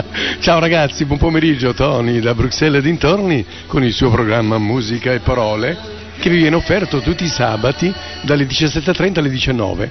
Ciao ragazzi, buon pomeriggio. Tony da Bruxelles e dintorni con il suo programma Musica e Parole che vi viene offerto tutti i sabati dalle 17:30 alle 19.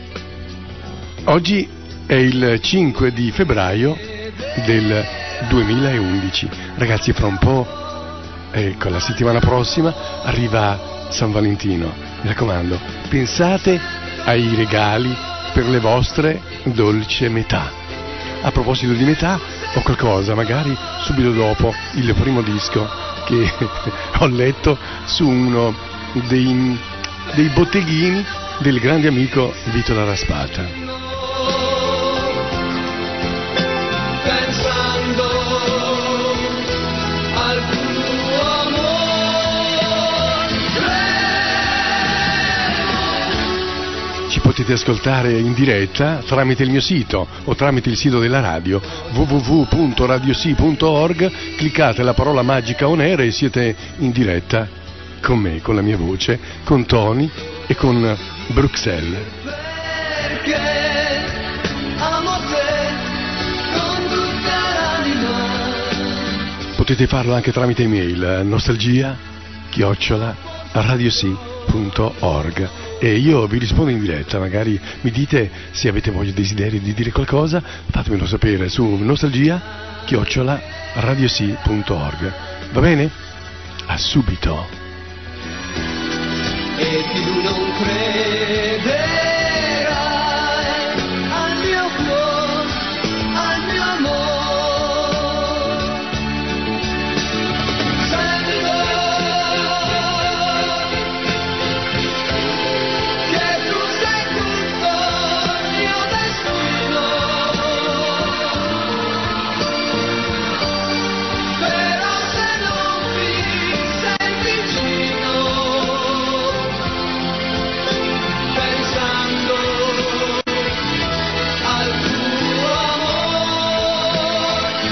Oggi è il 5 di febbraio del 2011. Ragazzi, fra un po', ecco, la settimana prossima arriva San Valentino. Mi raccomando, pensate ai regali per le vostre dolce metà. A proposito di metà, ho qualcosa, magari subito dopo il primo disco che ho letto su uno dei botteghini del grande amico Vito La Raspata. Potete ascoltare in diretta tramite il mio sito o tramite il sito della radio www.radiosi.org. cliccate la parola magica on air e siete in diretta con me, con la mia voce, con Tony e con Bruxelles. Perché amo te con tutta l'anima. Potete farlo anche tramite email nostalgia@radiosi.org e io vi rispondo in diretta. Magari mi dite se avete voglia, desiderio di dire qualcosa, fatemelo sapere su nostalgia@radiosi.org. Va bene? A subito. E tu non crederai al mio cuore, al mio amore. Sento che tu sei tutto il mio destino, però se non mi sei vicino, pensando al tuo amore,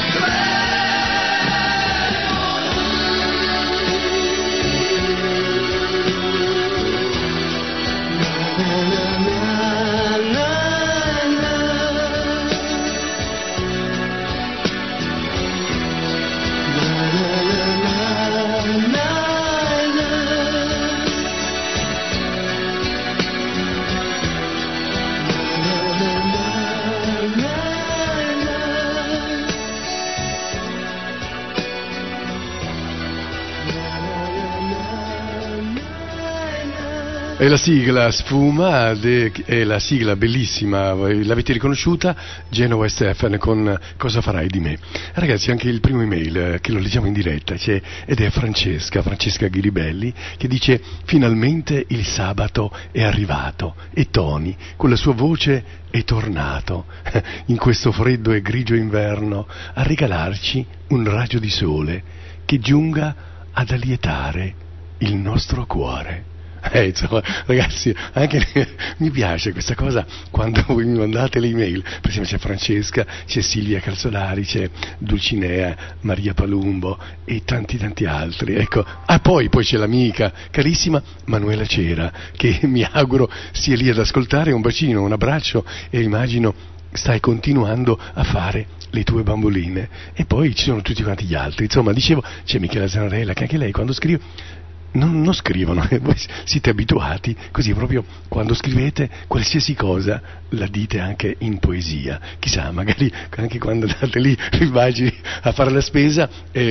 è la sigla Sfuma, è la sigla bellissima, l'avete riconosciuta? Genova e Stefan con Cosa farai di me. Ragazzi, anche il primo email che lo leggiamo in diretta ed è Francesca Ghiribelli, che dice: finalmente il sabato è arrivato e Tony con la sua voce è tornato in questo freddo e grigio inverno a regalarci un raggio di sole che giunga ad allietare il nostro cuore. Insomma, ragazzi, anche mi piace questa cosa quando voi mi mandate le email. Per esempio c'è Francesca, c'è Silvia Calzolari, c'è Dulcinea, Maria Palumbo e tanti altri, ecco. Poi c'è l'amica carissima Manuela Cera, che mi auguro sia lì ad ascoltare. Un bacino, un abbraccio, e immagino stai continuando a fare le tue bamboline. E poi ci sono tutti quanti gli altri, insomma, dicevo, c'è Michela Zanarella, che anche lei quando scrive non scrivono, voi siete abituati, così proprio quando scrivete qualsiasi cosa la dite anche in poesia. Chissà, magari anche quando andate lì, immagini, a fare la spesa,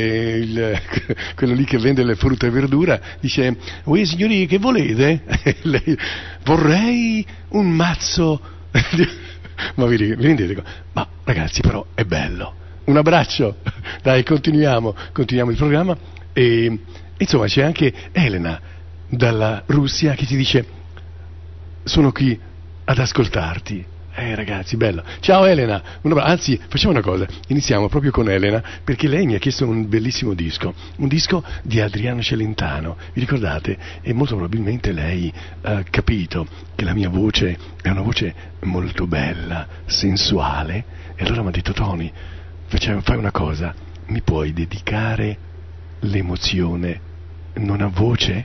quello lì che vende le frutta e verdura dice: "Voi signori, che volete?" E lei: "Vorrei un mazzo." Ma vi rendete? Ma ragazzi, però è bello. Un abbraccio, dai, continuiamo il programma. E insomma c'è anche Elena dalla Russia che ti dice: sono qui ad ascoltarti. Ragazzi, bello. Ciao Elena. Anzi, facciamo una cosa, iniziamo proprio con Elena, perché lei mi ha chiesto un bellissimo disco, un disco di Adriano Celentano. Vi ricordate? E molto probabilmente lei ha capito che la mia voce è una voce molto bella, sensuale, e allora mi ha detto: Tony, fai una cosa, mi puoi dedicare l'emozione non a voce?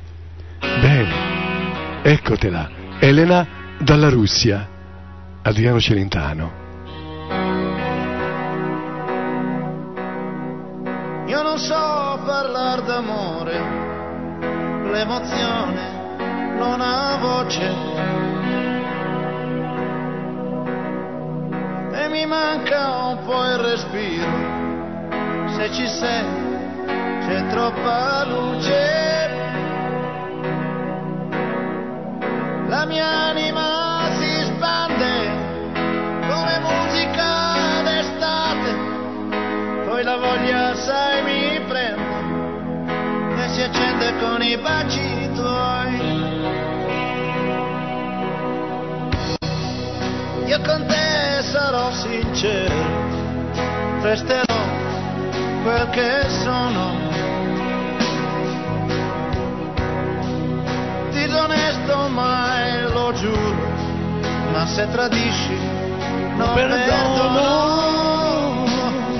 Bene, eccotela, Elena dalla Russia, Adriano Celentano. non so parlare d'amore, l'emozione non ha voce e mi manca un po' il respiro. Se ci sei c'è troppa luce, la mia anima si spande come musica d'estate, poi la voglia sai mi prende e si accende con i baci tuoi. Io con te sarò sincero, resterò quel che sono, disonesto mai lo giuro, ma se tradisci non perdono.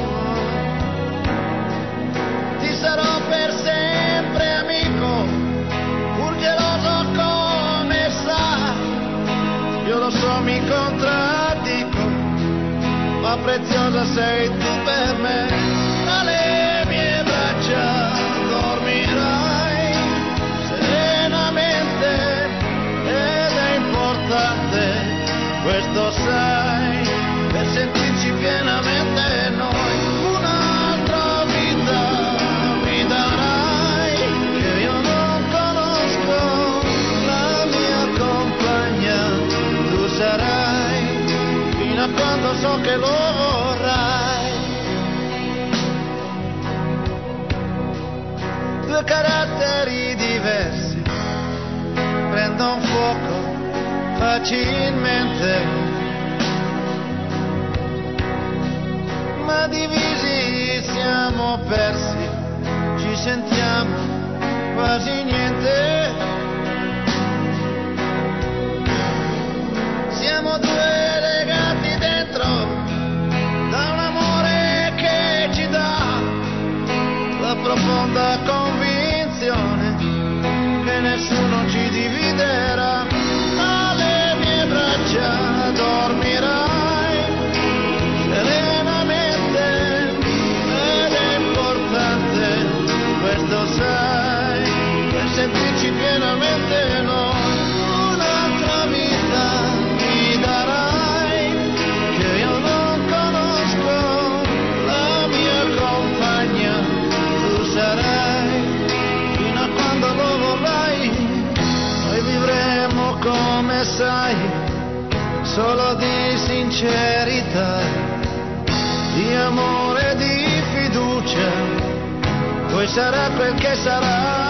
Ti sarò per sempre amico, pur geloso come sai. Io lo so, mi contraddico, ma preziosa sei tu per me. Tra le mie braccia dormirai serenamente ed è importante, questo sai, per sentirci pienamente noi. Un'altra vita mi darai che io non conosco, la mia compagna tu sarai, fino a quando so che lo vorrai. Due caratteri diversi prendono fuoco facilmente, ma divisi siamo persi, ci sentiamo quasi niente. Siamo due legati dentro da un amore che ci dà la profonda convinzione che nessuno ci dividerà. Alle mie braccia dormirai serenamente ed è importante, questo sai, per sentirci pienamente noi. Un'altra vita mi darai che io non conosco, la mia compagna tu sarai, fino a quando lo vorrai. Noi vivremo come sai, solo di sincerità, di amore, di fiducia, poi sarà quel che sarà.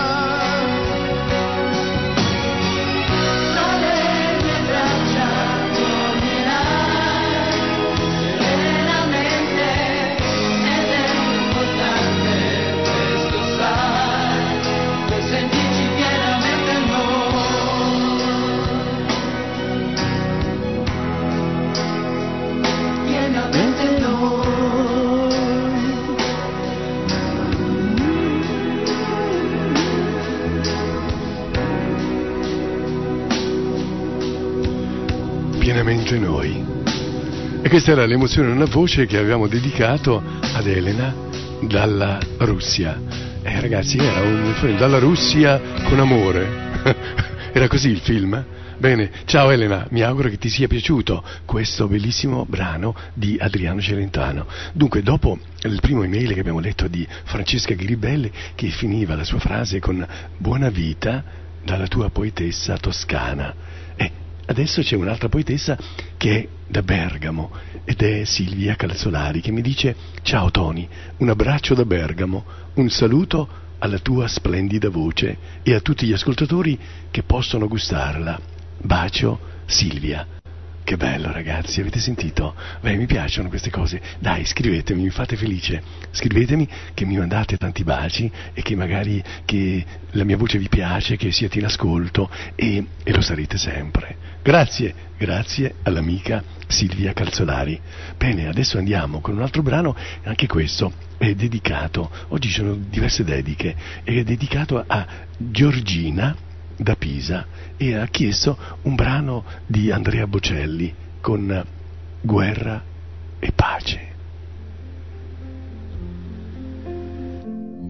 Pienamente noi. E questa era l'emozione, una voce che avevamo dedicato ad Elena dalla Russia. Ragazzi, era un film dalla Russia con amore. Era così il film? Bene, ciao Elena, mi auguro che ti sia piaciuto questo bellissimo brano di Adriano Celentano. Dunque, dopo il primo email che abbiamo letto di Francesca Gribelli, che finiva la sua frase con buona vita dalla tua poetessa toscana. Adesso c'è un'altra poetessa che è da Bergamo ed è Silvia Calzolari, che mi dice: ciao Tony, un abbraccio da Bergamo, un saluto alla tua splendida voce e a tutti gli ascoltatori che possono gustarla. Bacio, Silvia. Che bello, ragazzi, avete sentito? Beh, mi piacciono queste cose. Dai, scrivetemi, mi fate felice. Scrivetemi che mi mandate tanti baci e che magari che la mia voce vi piace, che siate in ascolto e lo sarete sempre. Grazie all'amica Silvia Calzolari. Bene, adesso andiamo con un altro brano, anche questo è dedicato, oggi ci sono diverse dediche, è dedicato a Giorgina da Pisa e ha chiesto un brano di Andrea Bocelli con Guerra e pace.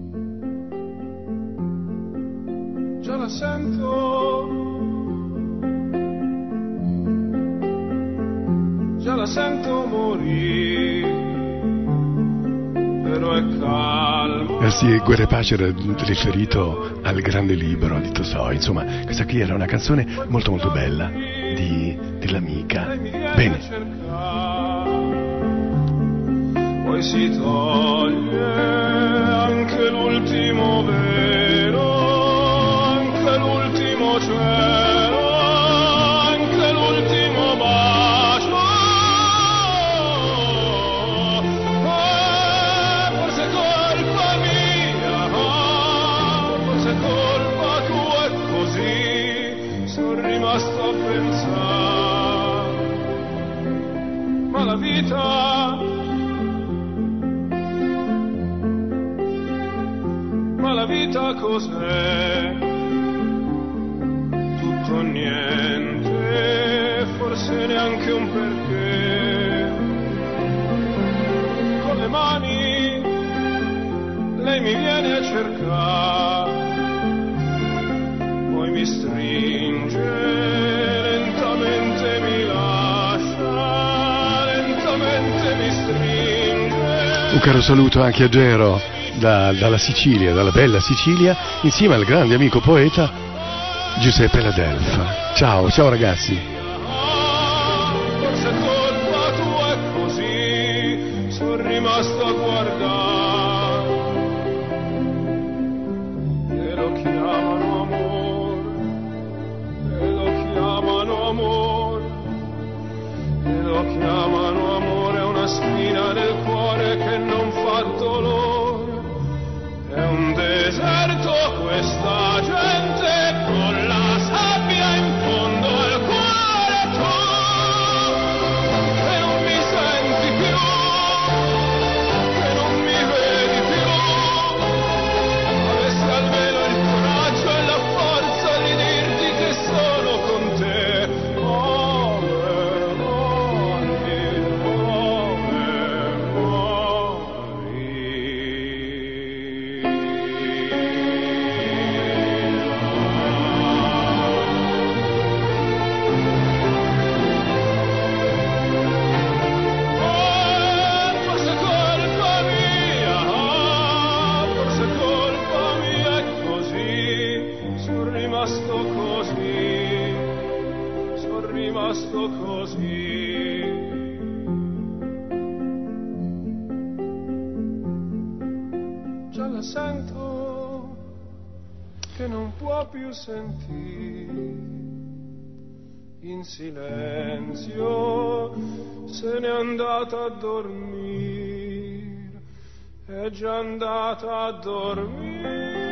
già la sento morire, però è calma. Sì, Guerra e Pace era riferito al grande libro di Tolstoi. Insomma, questa qui era una canzone molto molto bella dell'amica. Bene. Poi si toglie anche l'ultimo vero, anche l'ultimo cielo, anche l'ultimo bacio. Forse è colpa mia, forse è colpa tua, e così sono rimasto a pensare. Ma la vita, ma la vita cos'è? Tutto o niente, forse neanche un perché. Con le mani lei mi viene a cercare, poi mi stringe, lentamente mi lascia, lentamente mi stringe. Un caro saluto anche a Gero dalla Sicilia, dalla bella Sicilia, insieme al grande amico poeta Giuseppe Ladelfa. Ciao ragazzi. Forse è colpa tua, e così sono rimasto a guardare. E lo chiamano amore, e lo chiamano amore, e lo chiamano amore, è una spina del cuore che non fa dolore. È un deserto questa gente, con la sabbia in fondo al cuore, tu che non mi senti più, che non mi vedi più. Avessi almeno il coraggio e la forza di dirti che sono con te. Rimasto così. Già la sento che non può più sentire, in silenzio se n'è andata a dormire, è già andata a dormire.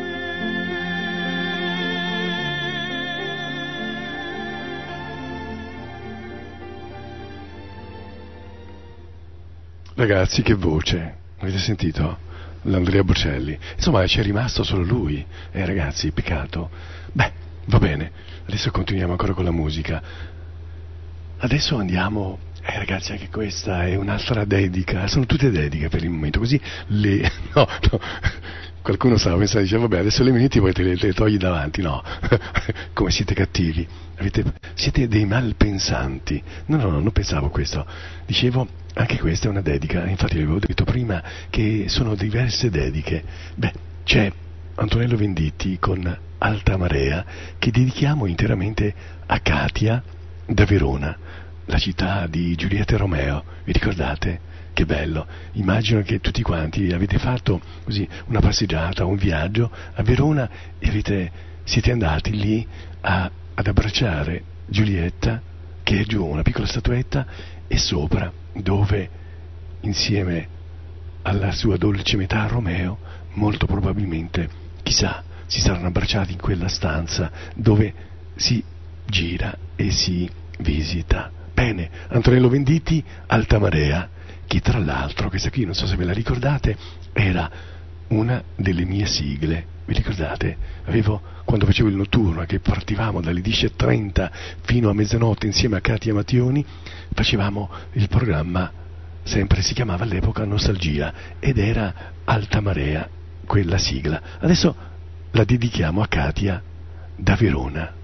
Ragazzi, che voce, avete sentito? L'Andrea Bocelli. Insomma, c'è rimasto solo lui. Ragazzi, peccato. Beh, va bene, adesso continuiamo ancora con la musica. Adesso andiamo, ragazzi, anche questa è un'altra dedica. Sono tutte dediche per il momento, così no. Qualcuno stava pensando, dice, vabbè, adesso le minuti poi te le togli davanti. No, come siete cattivi. Siete dei malpensanti. No, non pensavo questo. Dicevo, anche questa è una dedica. Infatti avevo detto prima che sono diverse dediche. Beh, c'è Antonello Venditti con Alta Marea, che dedichiamo interamente a Katia da Verona, la città di Giulietta e Romeo. Vi ricordate? Che bello. Immagino che tutti quanti avete fatto così una passeggiata, un viaggio a Verona e siete andati lì ad abbracciare Giulietta, che è giù, una piccola statuetta, e sopra, dove insieme alla sua dolce metà Romeo, molto probabilmente, chissà, si saranno abbracciati in quella stanza dove si gira e si visita. Bene, Antonello Venditti, Alta Marea, che tra l'altro, questa qui non so se ve la ricordate, era una delle mie sigle. Vi ricordate? Quando facevo il notturno, che partivamo dalle 10:30 fino a mezzanotte insieme a Katia Mattioni, facevamo il programma, sempre si chiamava all'epoca Nostalgia, ed era Alta Marea, quella sigla. Adesso la dedichiamo a Katia da Verona.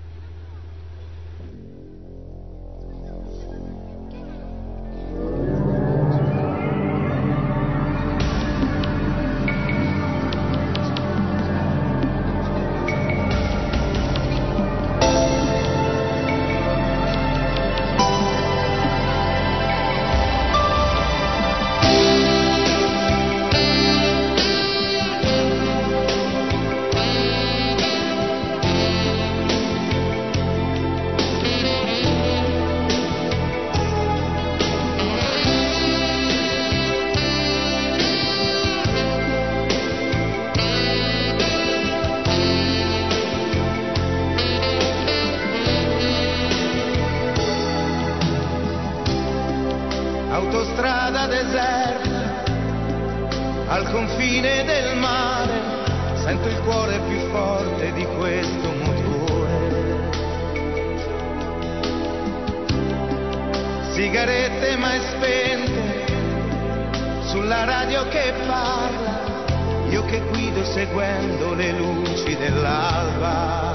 Autostrada deserta, al confine del mare, sento il cuore più forte di questo motore. Sigarette mai spente, sulla radio che parla, io che guido seguendo le luci dell'alba.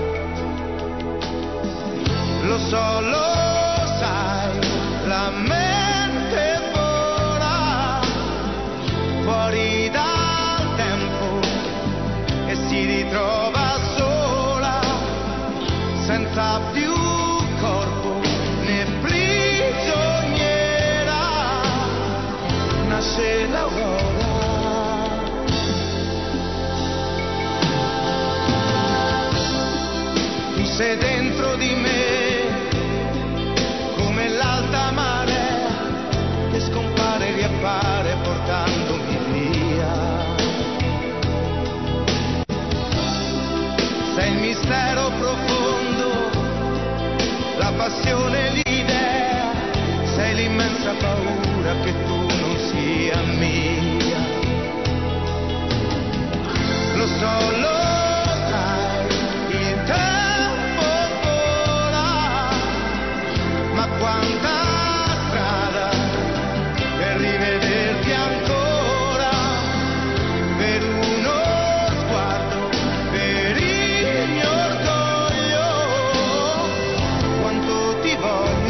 Lo so, lo sai, la mente vola fuori dal tempo e si ritrova sola, senza più corpo né prigioniera. Nasce l'aurora, tu sei dentro di me come l'alta marea che scompare e riappare portandomi via. Sei il mistero profondo, la passione, l'idea, sei l'immensa paura che tu non sia mia. Lo so, lo sai, il tempo vola, ma quanta strada per rivederti ancora, per uno sguardo, per il mio orgoglio, quanto ti voglio.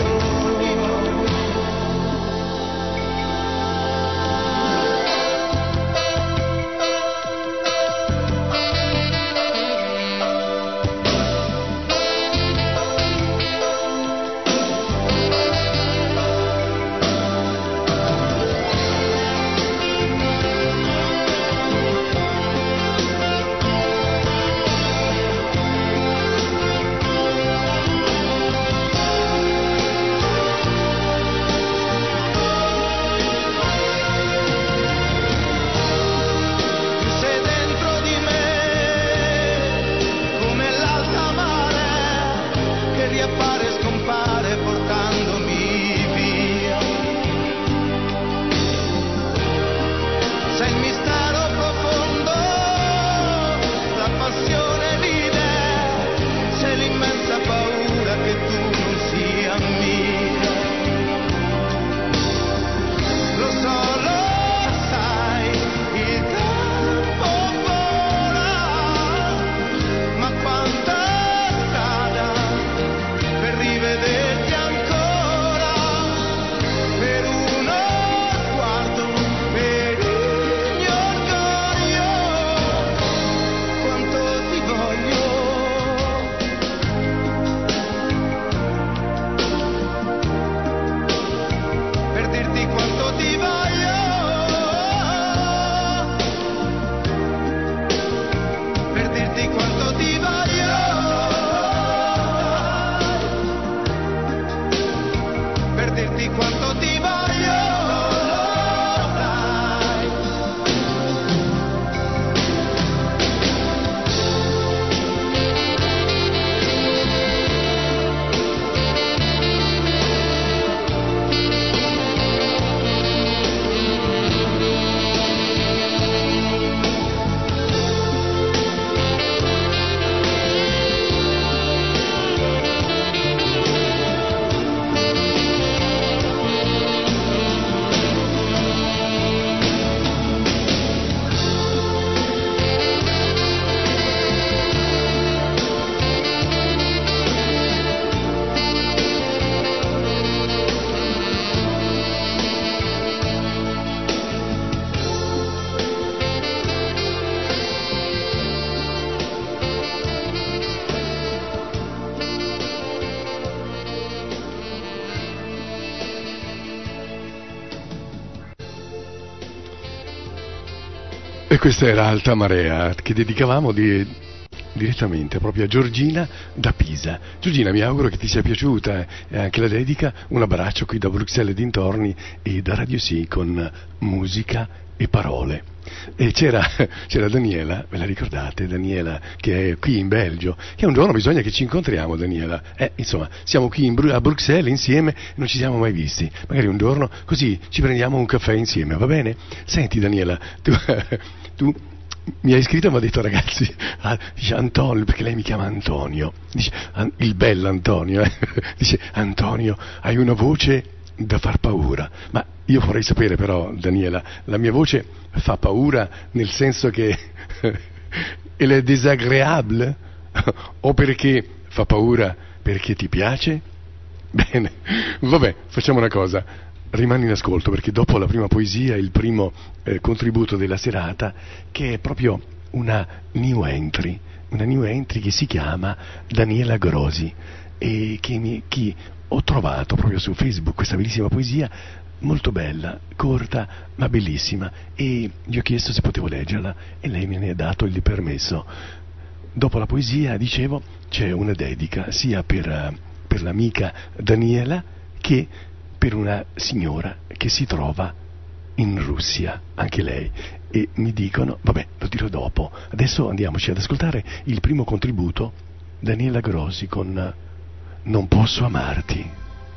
E questa era Alta Marea, che dedicavamo direttamente proprio a Giorgina da Pisa. Giorgina, mi auguro che ti sia piaciuta e anche la dedica. Un abbraccio qui da Bruxelles e dintorni e da Radio Sì con musica e parole. E c'era Daniela, ve la ricordate? Daniela, che è qui in Belgio, che un giorno bisogna che ci incontriamo, Daniela. Insomma, siamo qui a Bruxelles insieme, non ci siamo mai visti. Magari un giorno così ci prendiamo un caffè insieme, va bene? Senti Daniela, tu mi hai scritto e mi ha detto, ragazzi, dice Antonio, perché lei mi chiama Antonio, dice il bello Antonio, dice Antonio, hai una voce da far paura. Ma io vorrei sapere però, Daniela, la mia voce fa paura nel senso che elle è désagréable o perché fa paura perché ti piace? Bene, vabbè, facciamo una cosa, rimani in ascolto perché dopo la prima poesia, il primo contributo della serata, che è proprio una new entry che si chiama Daniela Grosi e che ho trovato proprio su Facebook questa bellissima poesia, molto bella, corta ma bellissima, e gli ho chiesto se potevo leggerla e lei me ne ha dato il permesso. Dopo la poesia, dicevo, c'è una dedica sia per l'amica Daniela che per una signora che si trova in Russia, anche lei, e mi dicono, vabbè, lo dirò dopo. Adesso andiamoci ad ascoltare il primo contributo, Daniela Grosi con Non posso amarti.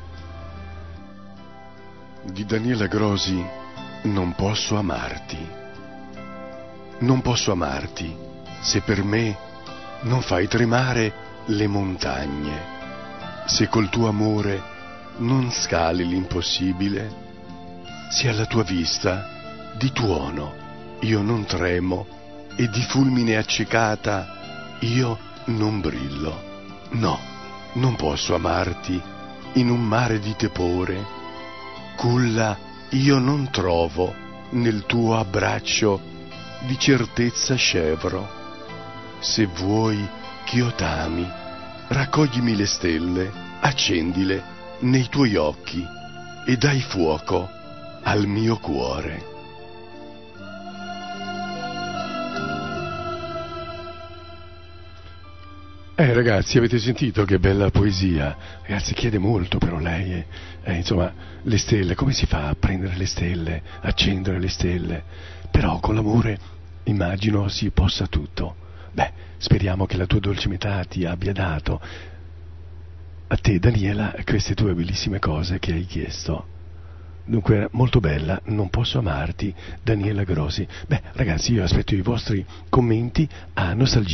Di Daniela Grosi, Non posso amarti. Non posso amarti se per me non fai tremare le montagne, se col tuo amore non scali l'impossibile, se alla tua vista di tuono io non tremo e di fulmine accecata io non brillo. No, non posso amarti in un mare di tepore, culla io non trovo nel tuo abbraccio di certezza scevro. Se vuoi ch'io t'ami, raccoglimi le stelle, accendile nei tuoi occhi e dai fuoco al mio cuore. Ragazzi, avete sentito che bella poesia? Ragazzi, chiede molto però lei, insomma, le stelle, come si fa a prendere le stelle, accendere le stelle? Però con l'amore immagino si possa tutto. Beh, speriamo che la tua dolce metà ti abbia dato a te, Daniela, queste tue bellissime cose che hai chiesto. Dunque, molto bella, Non posso amarti, Daniela Grosi. Beh, ragazzi, io aspetto i vostri commenti a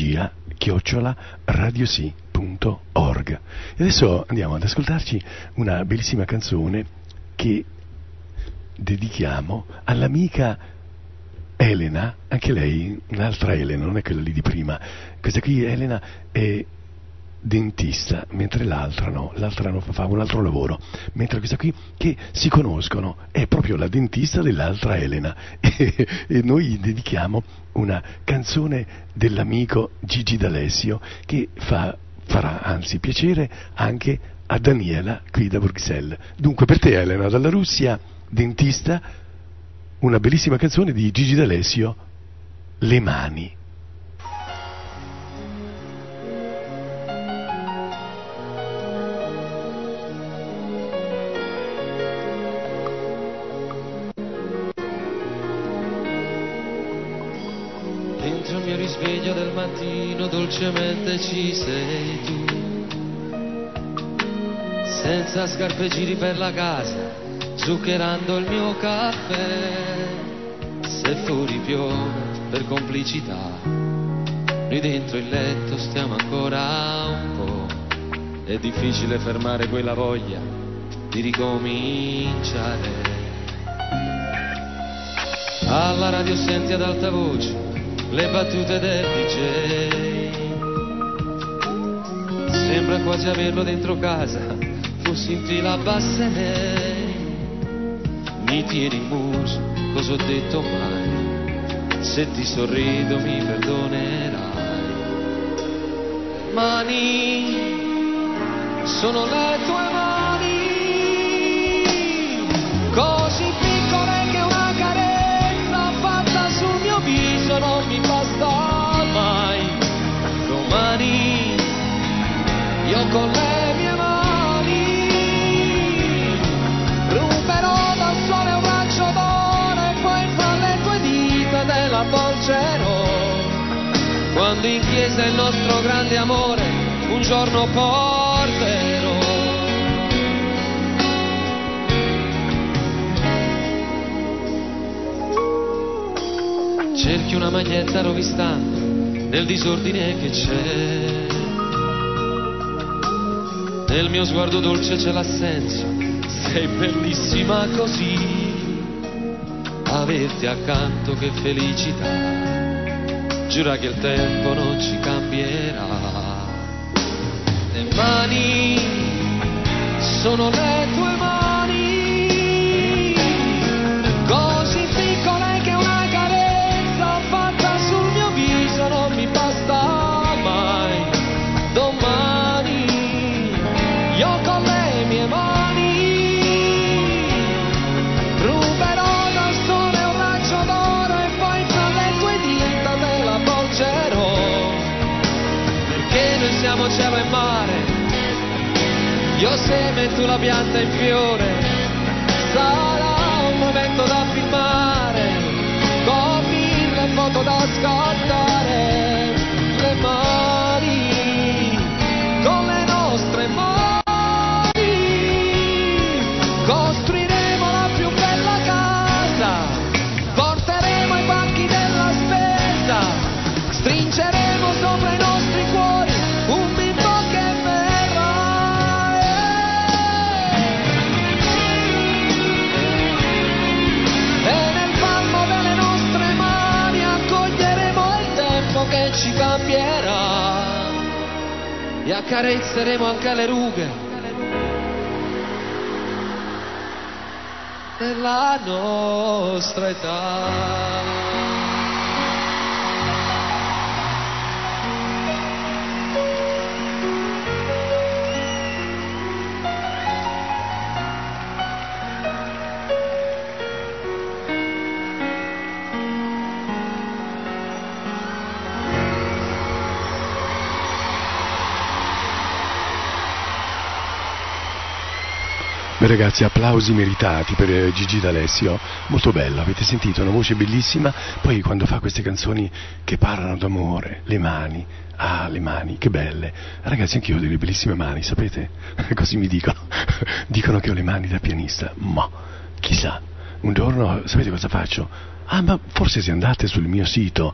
nostalgia@radiosi.org. E adesso andiamo ad ascoltarci una bellissima canzone che dedichiamo all'amica Elena, anche lei, un'altra Elena, non è quella lì di prima. Questa qui, Elena, è dentista, mentre l'altra no, fa un altro lavoro, mentre questa qui, che si conoscono, è proprio la dentista dell'altra Elena e noi dedichiamo una canzone dell'amico Gigi D'Alessio che farà anzi piacere anche a Daniela qui da Bruxelles. Dunque per te, Elena, dalla Russia, dentista, una bellissima canzone di Gigi D'Alessio, Le mani. Dentro il mio risveglio del mattino dolcemente ci sei tu, senza scarpe giri per la casa, zuccherando il mio caffè. Se fuori piove per complicità, noi dentro il letto stiamo ancora un po'. È difficile fermare quella voglia di ricominciare. Alla radio senti ad alta voce le battute del DJ, sembra quasi averlo dentro casa, fossi in fila a Bassenei. Mi tieni in muso, cosa ho detto mai? Se ti sorrido mi perdonerai. Mani, sono le tue mani, così piccole che una carezza fatta sul mio viso quando in chiesa il nostro grande amore un giorno porterò. Cerchi una maglietta rovistando nel disordine che c'è, nel mio sguardo dolce c'è l'assenso, sei bellissima così. Averti accanto che felicità, giura che il tempo non ci cambierà. Le mani sono le tue mani, così piccole che una carezza fatta sul mio viso non mi basta mai. Domani io con le mie mani siamo cielo e mare, io seme e tu la pianta in fiore. Sarà un momento da filmare, con 1000 foto da scattare. Le mani, con le nostre mani, costruiremo la più bella casa, porteremo i banchi della spesa, stringeremo sopra i nostri cuori un bimbo che verrà, e nel palmo delle nostre mani accoglieremo il tempo che ci cambierà e accarezzeremo anche le rughe della nostra età. Beh ragazzi, applausi meritati per Gigi D'Alessio, molto bello, avete sentito? Una voce bellissima, poi quando fa queste canzoni che parlano d'amore, le mani, le mani, che belle. Ragazzi, anch'io ho delle bellissime mani, sapete? Così mi dicono, dicono che ho le mani da pianista, ma chissà, un giorno, sapete cosa faccio? Ma forse se andate sul mio sito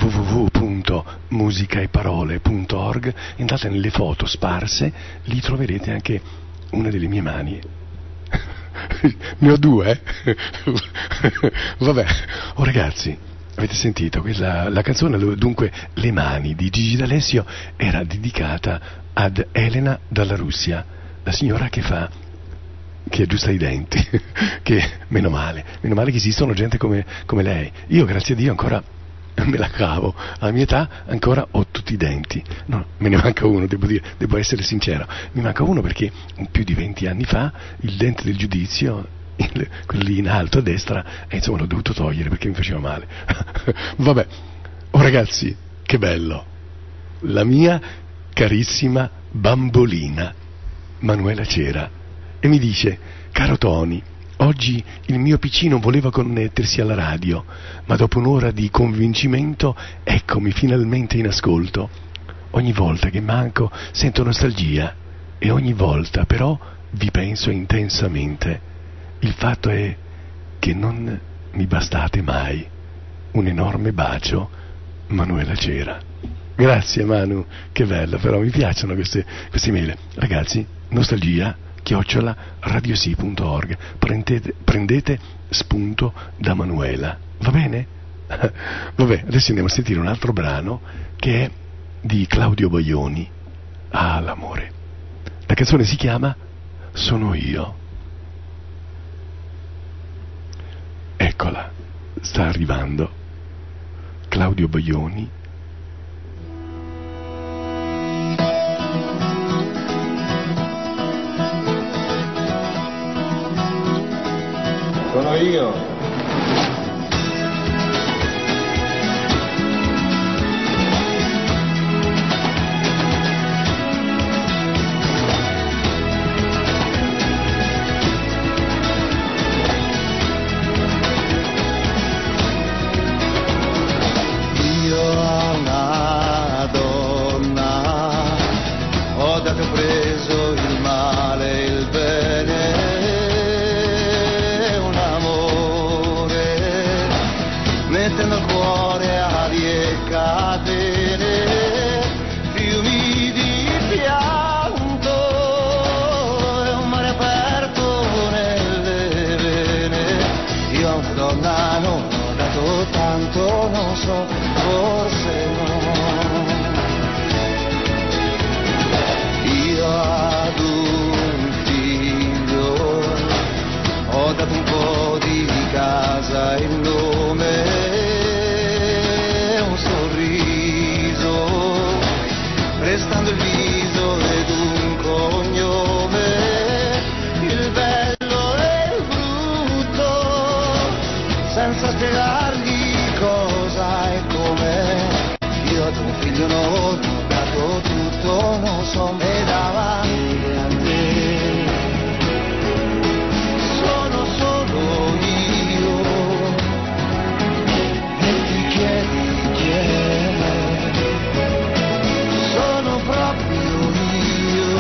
www.musicaeparole.org, andate nelle foto sparse, lì troverete anche una delle mie mani. Ne ho due, vabbè. Oh ragazzi, avete sentito? La canzone, dunque, Le mani di Gigi D'Alessio, era dedicata ad Elena dalla Russia, la signora che aggiusta i denti, che meno male che esistono gente come lei. Io, grazie a Dio, ancora me la cavo, alla mia età ancora ho tutti i denti. No, me ne manca uno, devo essere sincero, mi manca uno perché più di 20 anni fa il dente del giudizio, quello lì in alto a destra, insomma l'ho dovuto togliere perché mi faceva male. Vabbè, oh ragazzi, che bello, la mia carissima bambolina Manuela Cera, e mi dice: caro Tony, oggi il mio piccino voleva connettersi alla radio, ma dopo un'ora di convincimento eccomi finalmente in ascolto. Ogni volta che manco sento nostalgia e ogni volta però vi penso intensamente. Il fatto è che non mi bastate mai. Un enorme bacio, Manuela Cera. Grazie Manu, che bello, però mi piacciono queste mail. Ragazzi, nostalgia@radiosi.org, prendete spunto da Manuela, va bene? Vabbè, adesso andiamo a sentire un altro brano che è di Claudio Baglioni, l'amore. La canzone si chiama Sono io. Eccola, sta arrivando Claudio Baglioni. Sono io. Io ho una Ho dato e preso il male, il bene, un amore, mettendo il cuore ali e catene, fiumi di pianto e un mare aperto nelle vene. Io a una donna non ho dato tanto, non so, forse no. Io ad un figlio ho dato un po' di casa, il nome, un sorriso, prestando il viso ed un cognome, il bello e il brutto, senza spiegargli cosa e come. Io ad un figlio non ho dato tutto, non so, me davanti a te sono solo io e ti chiedi chi è, sono proprio io,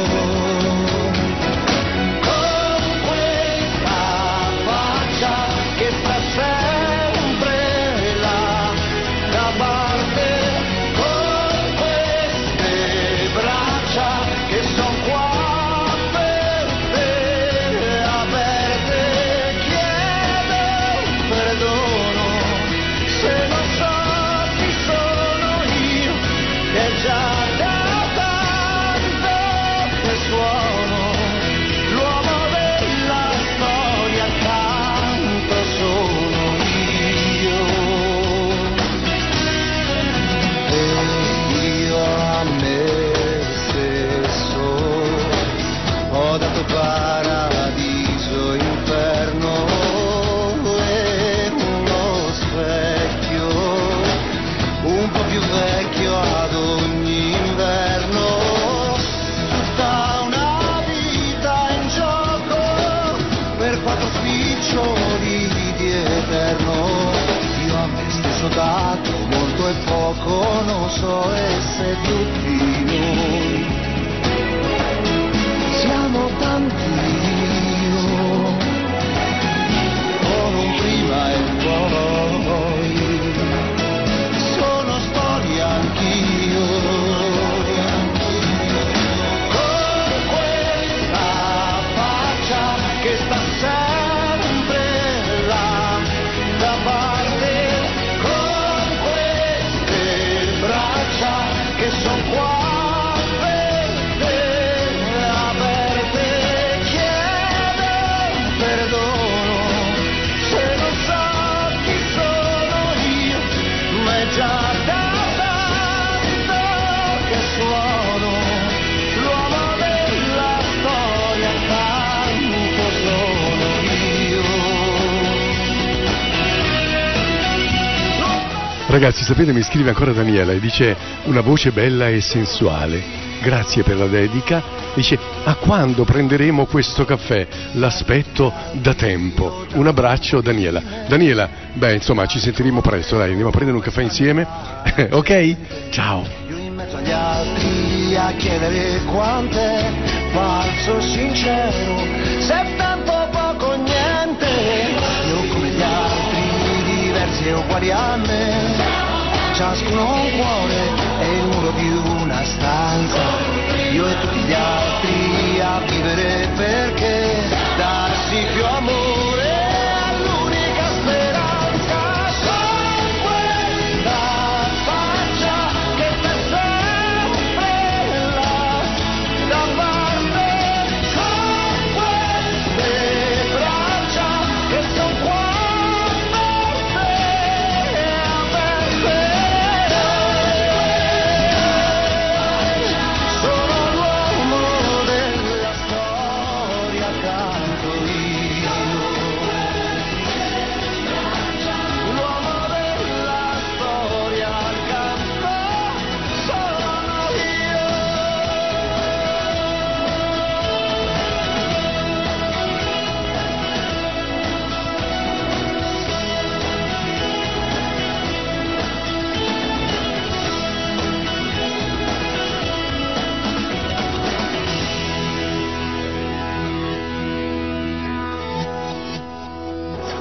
con questa faccia che sta sempre là da parte, con queste braccia che son qua per te, aperte, chiedo perdono se non so chi sono io, che già da tanto che suono l'uomo della storia, tanto sono io. E io a me stesso ho dato paradiso, inferno e uno specchio un po' più vecchio ad ogni inverno, tutta una vita in gioco per 4 spiccioli di eterno. Io a me stesso ho dato molto e poco, non so, e se tutti noi siamo tanti io, con un prima e un poi, sono storia anch'io, con questa faccia che sta sempre là da parte, con queste braccia che son qua per te, aperte, chiedo perdono se non so chi sono io, ma è già da tanto che suono l'uomo della storia, tanto sono io. Ragazzi, sapete, mi scrive ancora Daniela e dice: una voce bella e sensuale, grazie per la dedica. Dice: a quando prenderemo questo caffè? L'aspetto da tempo. Un abbraccio, Daniela. Daniela, beh, insomma, ci sentiremo presto, dai, andiamo a prendere un caffè insieme. Ok? Ciao. Io in mezzo agli altri a chiedere quant'è falso sincero, se è tanto poco niente. Io come gli altri, diversi e uguali a me, ciascuno un cuore e il muro di una stanza. Io e tutti gli altri a vivere, perché darsi più amore è l'unica speranza. Con questa faccia che sta sempre là da parte, con queste braccia che son qua per te, aperte, sono l'uomo della storia.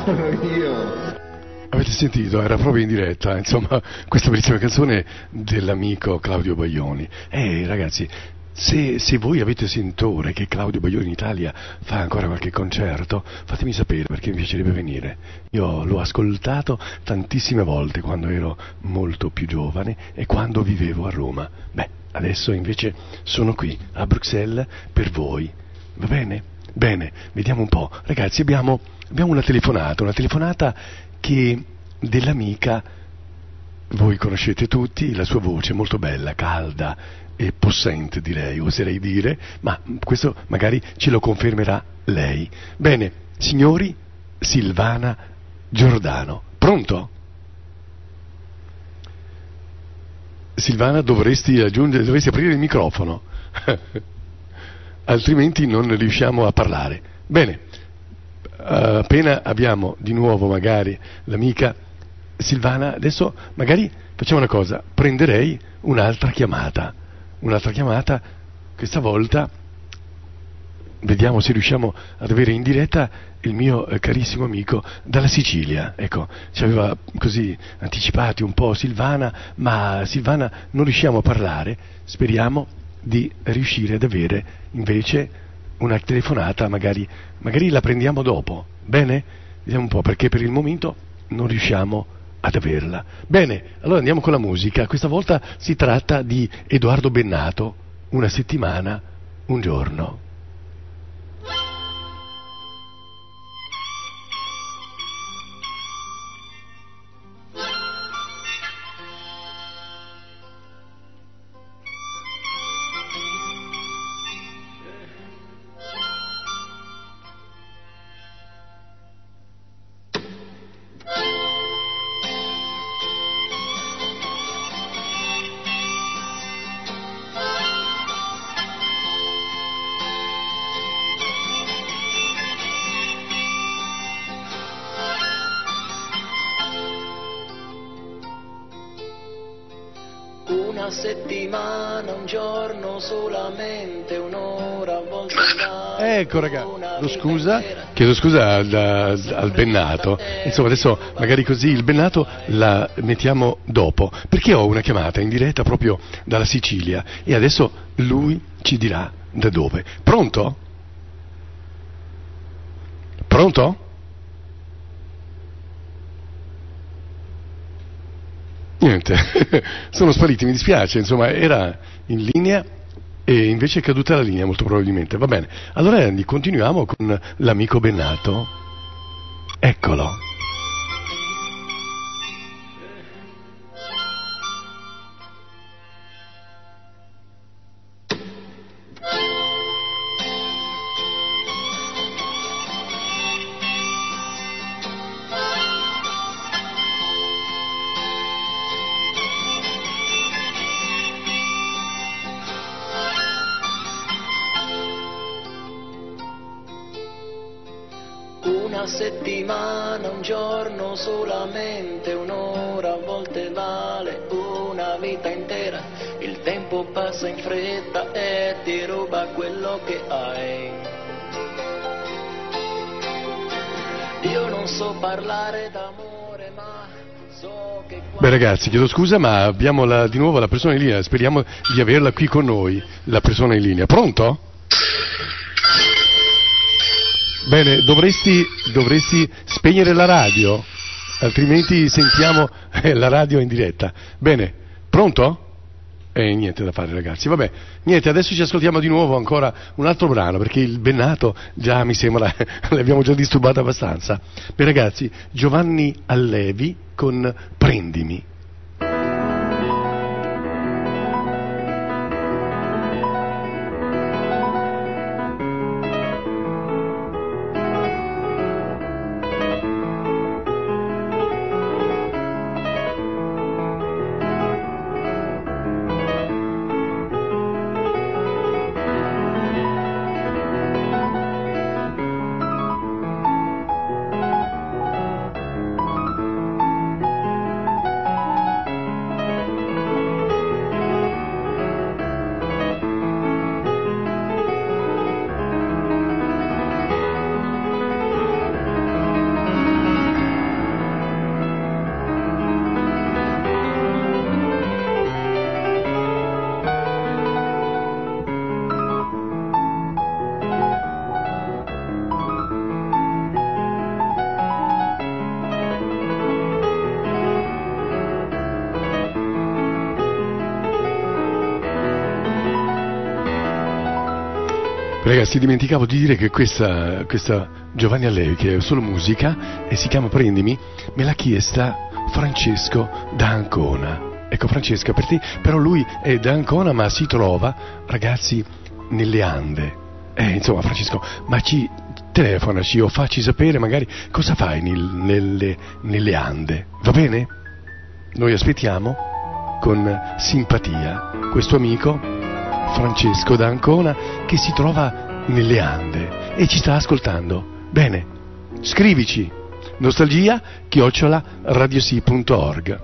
Io. Avete sentito? Era proprio in diretta, insomma, questa bellissima canzone dell'amico Claudio Baglioni. Ragazzi, se voi avete sentore che Claudio Baglioni in Italia fa ancora qualche concerto, fatemi sapere, perché mi piacerebbe venire. Io l'ho ascoltato tantissime volte quando ero molto più giovane e quando vivevo a Roma. Adesso invece sono qui a Bruxelles per voi. Va bene? Bene, vediamo un po'. Ragazzi, abbiamo una telefonata che dell'amica, voi conoscete tutti, la sua voce molto bella, calda e possente, direi, oserei dire, ma questo magari ce lo confermerà lei. Bene, signori, Silvana Giordano. Pronto? Silvana, dovresti aprire il microfono, altrimenti non riusciamo a parlare. Bene. Appena abbiamo di nuovo magari l'amica Silvana, adesso magari facciamo una cosa, prenderei un'altra chiamata, questa volta vediamo se riusciamo ad avere in diretta il mio carissimo amico dalla Sicilia. Ecco, ci aveva così anticipati un po' Silvana, ma Silvana non riusciamo a parlare, speriamo di riuscire ad avere invece una telefonata, magari la prendiamo dopo, bene? Vediamo un po', perché per il momento non riusciamo ad averla. Bene, allora andiamo con la musica, questa volta si tratta di Edoardo Bennato, Una settimana, un giorno. Una settimana, un giorno, solamente un'ora, a volte ecco ragazzi, chiedo scusa al Bennato, insomma adesso magari così il Bennato la mettiamo dopo, perché ho una chiamata in diretta proprio dalla Sicilia e adesso lui ci dirà da dove. Pronto? Pronto? Niente, sono spariti, mi dispiace, insomma era in linea e invece è caduta la linea molto probabilmente. Va bene, allora Andy, continuiamo con l'amico Bennato. Eccolo. Una settimana, un giorno, solamente un'ora, a volte vale una vita intera. Il tempo passa in fretta e ti ruba quello che hai. Io non so parlare d'amore, ma so che... Beh ragazzi, chiedo scusa, ma abbiamo di nuovo la persona in linea, speriamo di averla qui con noi, la persona in linea. Pronto? Bene, dovresti spegnere la radio, altrimenti sentiamo la radio in diretta. Bene, pronto? Niente da fare ragazzi, vabbè, niente, adesso ci ascoltiamo di nuovo ancora un altro brano, perché il Bennato già mi sembra, l'abbiamo già disturbato abbastanza. Beh ragazzi, Giovanni Allevi con Prendimi. Ragazzi, dimenticavo di dire che questa Giovanni Allevi, che è solo musica e si chiama Prendimi, me l'ha chiesta Francesco da Ancona. Ecco, Francesca, per te, però lui è da Ancona ma si trova, ragazzi, nelle Ande. Insomma, Francesco, ma telefonaci o facci sapere magari cosa fai nelle Ande, va bene? Noi aspettiamo con simpatia questo amico Francesco da Ancona che si trova nelle Ande e ci sta ascoltando. Bene, scrivici nostalgia@radiosì.org.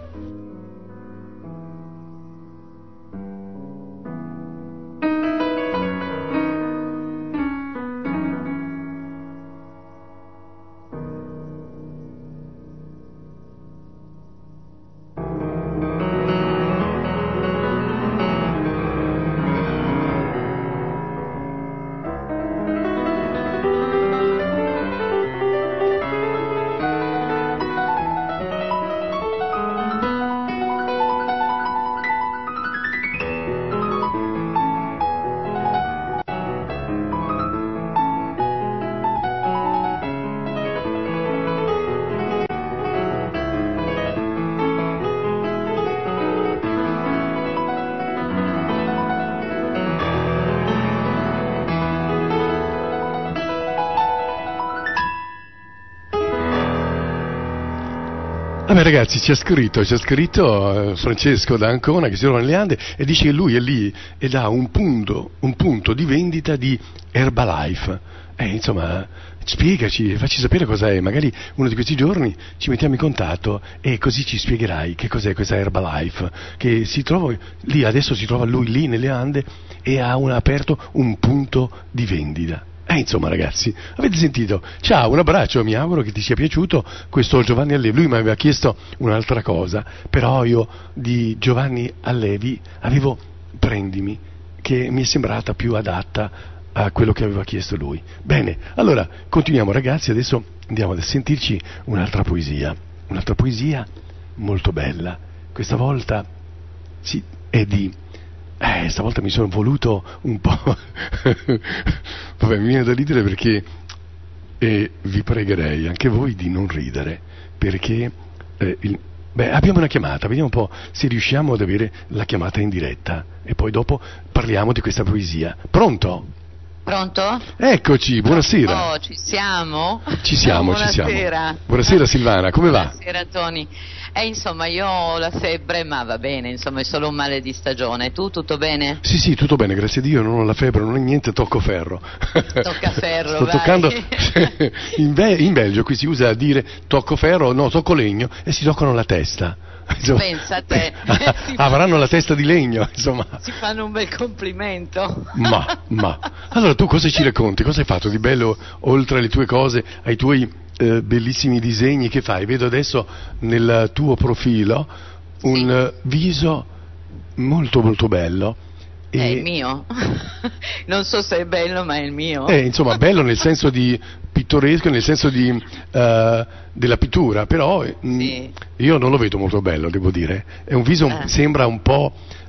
Vabbè ragazzi, ci ha scritto Francesco da Ancona che si trova nelle Ande e dice che lui è lì ed ha un punto di vendita di Herbalife. Insomma, spiegaci, facci sapere cosa è, magari uno di questi giorni ci mettiamo in contatto e così ci spiegherai che cos'è questa Herbalife, che si trova lì, adesso si trova lui lì nelle Ande e ha aperto un punto di vendita. Insomma ragazzi, avete sentito? Ciao, un abbraccio, mi auguro che ti sia piaciuto questo Giovanni Allevi. Lui mi aveva chiesto un'altra cosa, però io di Giovanni Allevi avevo Prendimi, che mi è sembrata più adatta a quello che aveva chiesto lui. Bene, allora continuiamo ragazzi, adesso andiamo a sentirci un'altra poesia molto bella. Questa volta sì, è di... stavolta mi sono voluto un po'... Vabbè, mi viene da ridere perché vi pregherei anche voi di non ridere, perché abbiamo una chiamata, vediamo un po' se riusciamo ad avere la chiamata in diretta e poi dopo parliamo di questa poesia. Pronto? Pronto? Eccoci, buonasera. Oh, ci siamo? Ci siamo. Buonasera Silvana, come va? Buonasera Tony. Insomma, io ho la febbre, ma va bene, insomma, è solo un male di stagione. Tu, tutto bene? Sì, tutto bene, grazie a Dio, non ho la febbre, non è niente, tocco ferro. Tocca ferro, Sto toccando... in Belgio qui si usa dire tocco ferro, no, tocco legno, e si toccano la testa. Insomma, pensa a te. Avranno la testa di legno, insomma. Si fanno un bel complimento. Ma. Allora tu cosa ci racconti? Cosa hai fatto di bello, oltre alle tue cose, ai tuoi bellissimi disegni che fai? Vedo adesso nel tuo profilo un viso molto molto bello. È il mio. Non so se è bello, ma è il mio. Insomma, bello nel senso di pittoresco, nel senso di della pittura, però sì. Io non lo vedo molto bello, devo dire. È un viso, sembra un po'...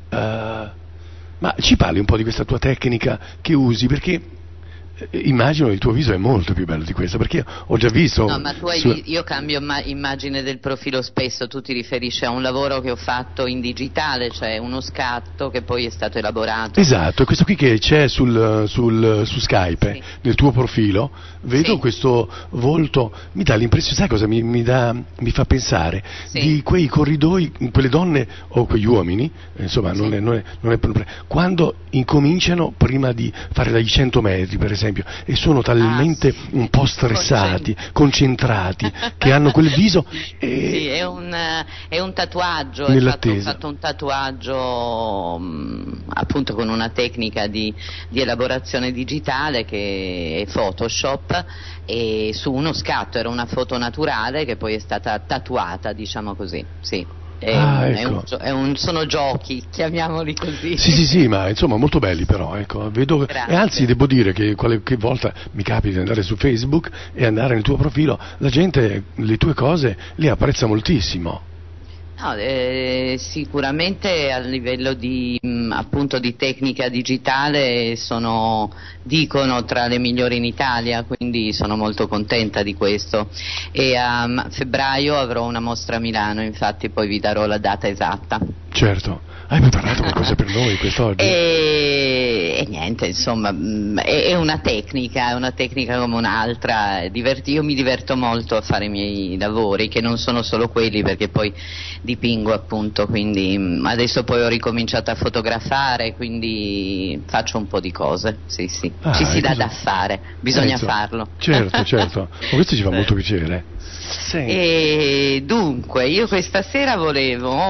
ma ci parli un po' di questa tua tecnica che usi, perché immagino il tuo viso è molto più bello di questo, perché ho già visto... No, ma io cambio immagine del profilo spesso, tu ti riferisci a un lavoro che ho fatto in digitale, cioè uno scatto che poi è stato elaborato. Esatto, questo qui che c'è su Skype, sì. Nel tuo profilo, vedo sì. Questo volto, mi dà l'impressione, sai cosa mi fa pensare? Sì. Di quei corridoi, quelle donne o quegli uomini, insomma, sì. non è quando incominciano prima di fare dai 100 metri, per esempio, e sono talmente un po' stressati, concentrati, che hanno quel viso. Sì, è un tatuaggio, ho fatto un tatuaggio appunto con una tecnica di elaborazione digitale che è Photoshop, e su uno scatto era una foto naturale che poi è stata tatuata, diciamo così, sì. Ecco. Sono giochi, chiamiamoli così. Sì, ma insomma molto belli però, ecco, vedo. E anzi devo dire che qualche volta mi capita di andare su Facebook e andare nel tuo profilo, la gente le tue cose le apprezza moltissimo. No, sicuramente a livello di appunto di tecnica digitale dicono tra le migliori in Italia, quindi sono molto contenta di questo. E a febbraio avrò una mostra a Milano, infatti poi vi darò la data esatta. Certo. Hai preparato qualcosa per noi quest'oggi? E niente, insomma, è una tecnica come un'altra. Io mi diverto molto a fare i miei lavori, che non sono solo quelli, perché poi dipingo appunto, quindi adesso poi ho ricominciato a fotografare, quindi faccio un po' di cose, sì. Ci si dà da fare, bisogna farlo. Certo, questo ci fa molto piacere. Sì. E dunque, io questa sera volevo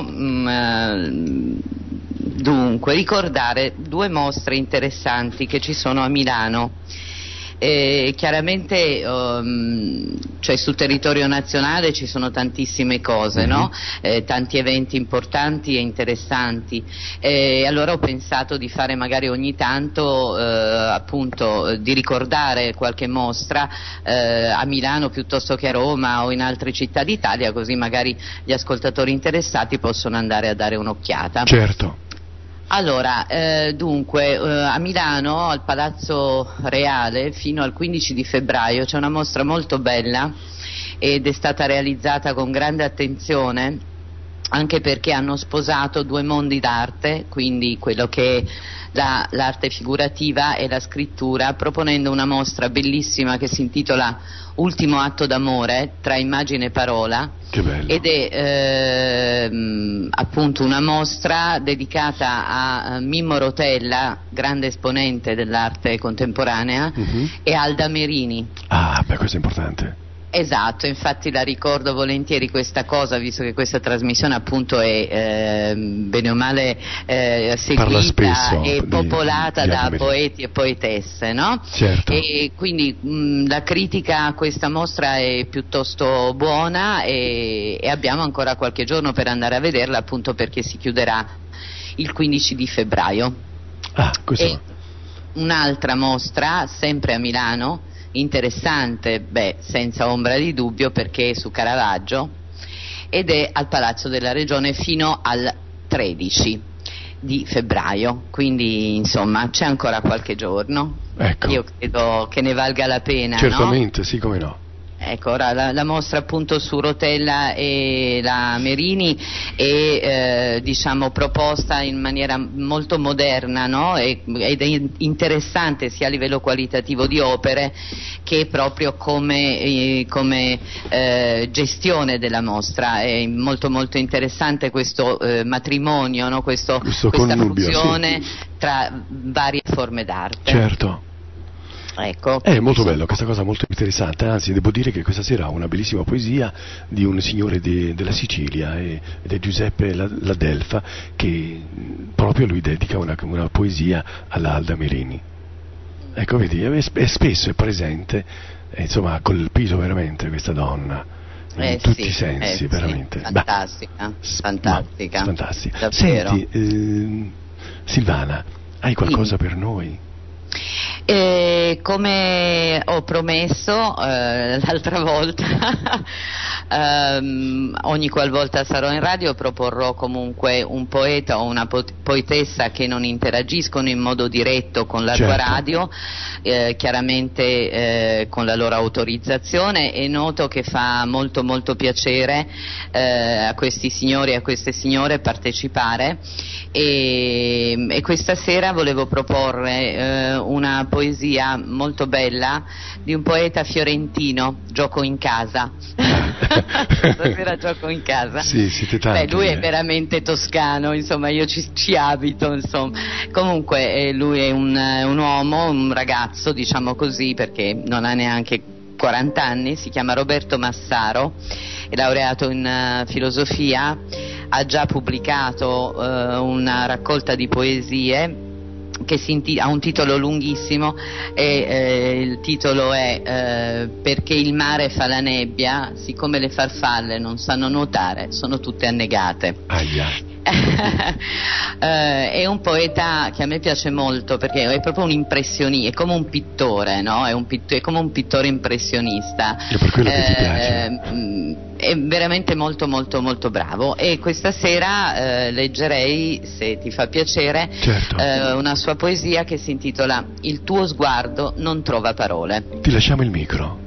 ricordare 2 mostre interessanti che ci sono a Milano. Chiaramente cioè sul territorio nazionale ci sono tantissime cose, no? Tanti eventi importanti e interessanti, allora ho pensato di fare magari ogni tanto appunto di ricordare qualche mostra a Milano piuttosto che a Roma o in altre città d'Italia, così magari gli ascoltatori interessati possono andare a dare un'occhiata. Certo. Allora, dunque, a Milano, al Palazzo Reale, fino al 15 di febbraio c'è una mostra molto bella ed è stata realizzata con grande attenzione, anche perché hanno sposato 2 mondi d'arte, quindi quello che è l'arte figurativa e la scrittura, proponendo una mostra bellissima che si intitola Ultimo atto d'amore tra immagine e parola. Che bello. Ed è appunto una mostra dedicata a Mimmo Rotella, grande esponente dell'arte contemporanea, e Alda Merini. Ah, beh, questo è importante. Esatto, infatti la ricordo volentieri questa cosa, visto che questa trasmissione appunto è bene o male seguita e popolata da poeti e poetesse, no? Certo. E quindi la critica a questa mostra è piuttosto buona e abbiamo ancora qualche giorno per andare a vederla, appunto perché si chiuderà il 15 di febbraio. Questo. Un'altra mostra, sempre a Milano, interessante, senza ombra di dubbio, perché è su Caravaggio ed è al Palazzo della Regione fino al 13 di febbraio, quindi insomma c'è ancora qualche giorno. Ecco. Io credo che ne valga la pena. Certamente, no? Sì, come no. Ecco, ora la mostra appunto su Rotella e la Merini è diciamo proposta in maniera molto moderna, no? Ed è interessante sia a livello qualitativo di opere che proprio come gestione della mostra. È molto molto interessante questo matrimonio, no? Questa connubio, fusione tra varie forme d'arte. Certo. Ecco, è molto bello, questa cosa molto interessante, anzi devo dire che questa sera ho una bellissima poesia di un signore della Sicilia ed è Giuseppe La Delfa, che proprio lui dedica una poesia alla Alda Merini. Ecco, vedi, è spesso è presente, insomma ha colpito veramente questa donna in tutti i sensi, veramente. Fantastica, fantastica. Davvero. Senti, Silvana, hai qualcosa per noi? Come ho promesso l'altra volta, ogni qualvolta sarò in radio proporrò comunque un poeta o una poetessa che non interagiscono in modo diretto con la tua radio, chiaramente con la loro autorizzazione, e noto che fa molto molto piacere a questi signori e a queste signore partecipare, e questa sera volevo proporre una poesia molto bella di un poeta fiorentino, Gioco in casa. Stasera gioco in casa. Sì, siete tanti. Lui è veramente toscano, insomma, io ci abito, insomma. Comunque lui è un uomo, un ragazzo, diciamo così, perché non ha neanche 40 anni, si chiama Roberto Massaro, è laureato in filosofia, ha già pubblicato una raccolta di poesie che ha un titolo lunghissimo, e il titolo è Perché il mare fa la nebbia, siccome le farfalle non sanno nuotare, sono tutte annegate. È un poeta che a me piace molto perché è proprio un impressionista, è come un pittore, no? È come un pittore impressionista. È per quello che ti piace. È veramente molto molto molto bravo, e questa sera leggerei, se ti fa piacere, certo, una sua poesia che si intitola Il tuo sguardo non trova parole. Ti lasciamo il micro.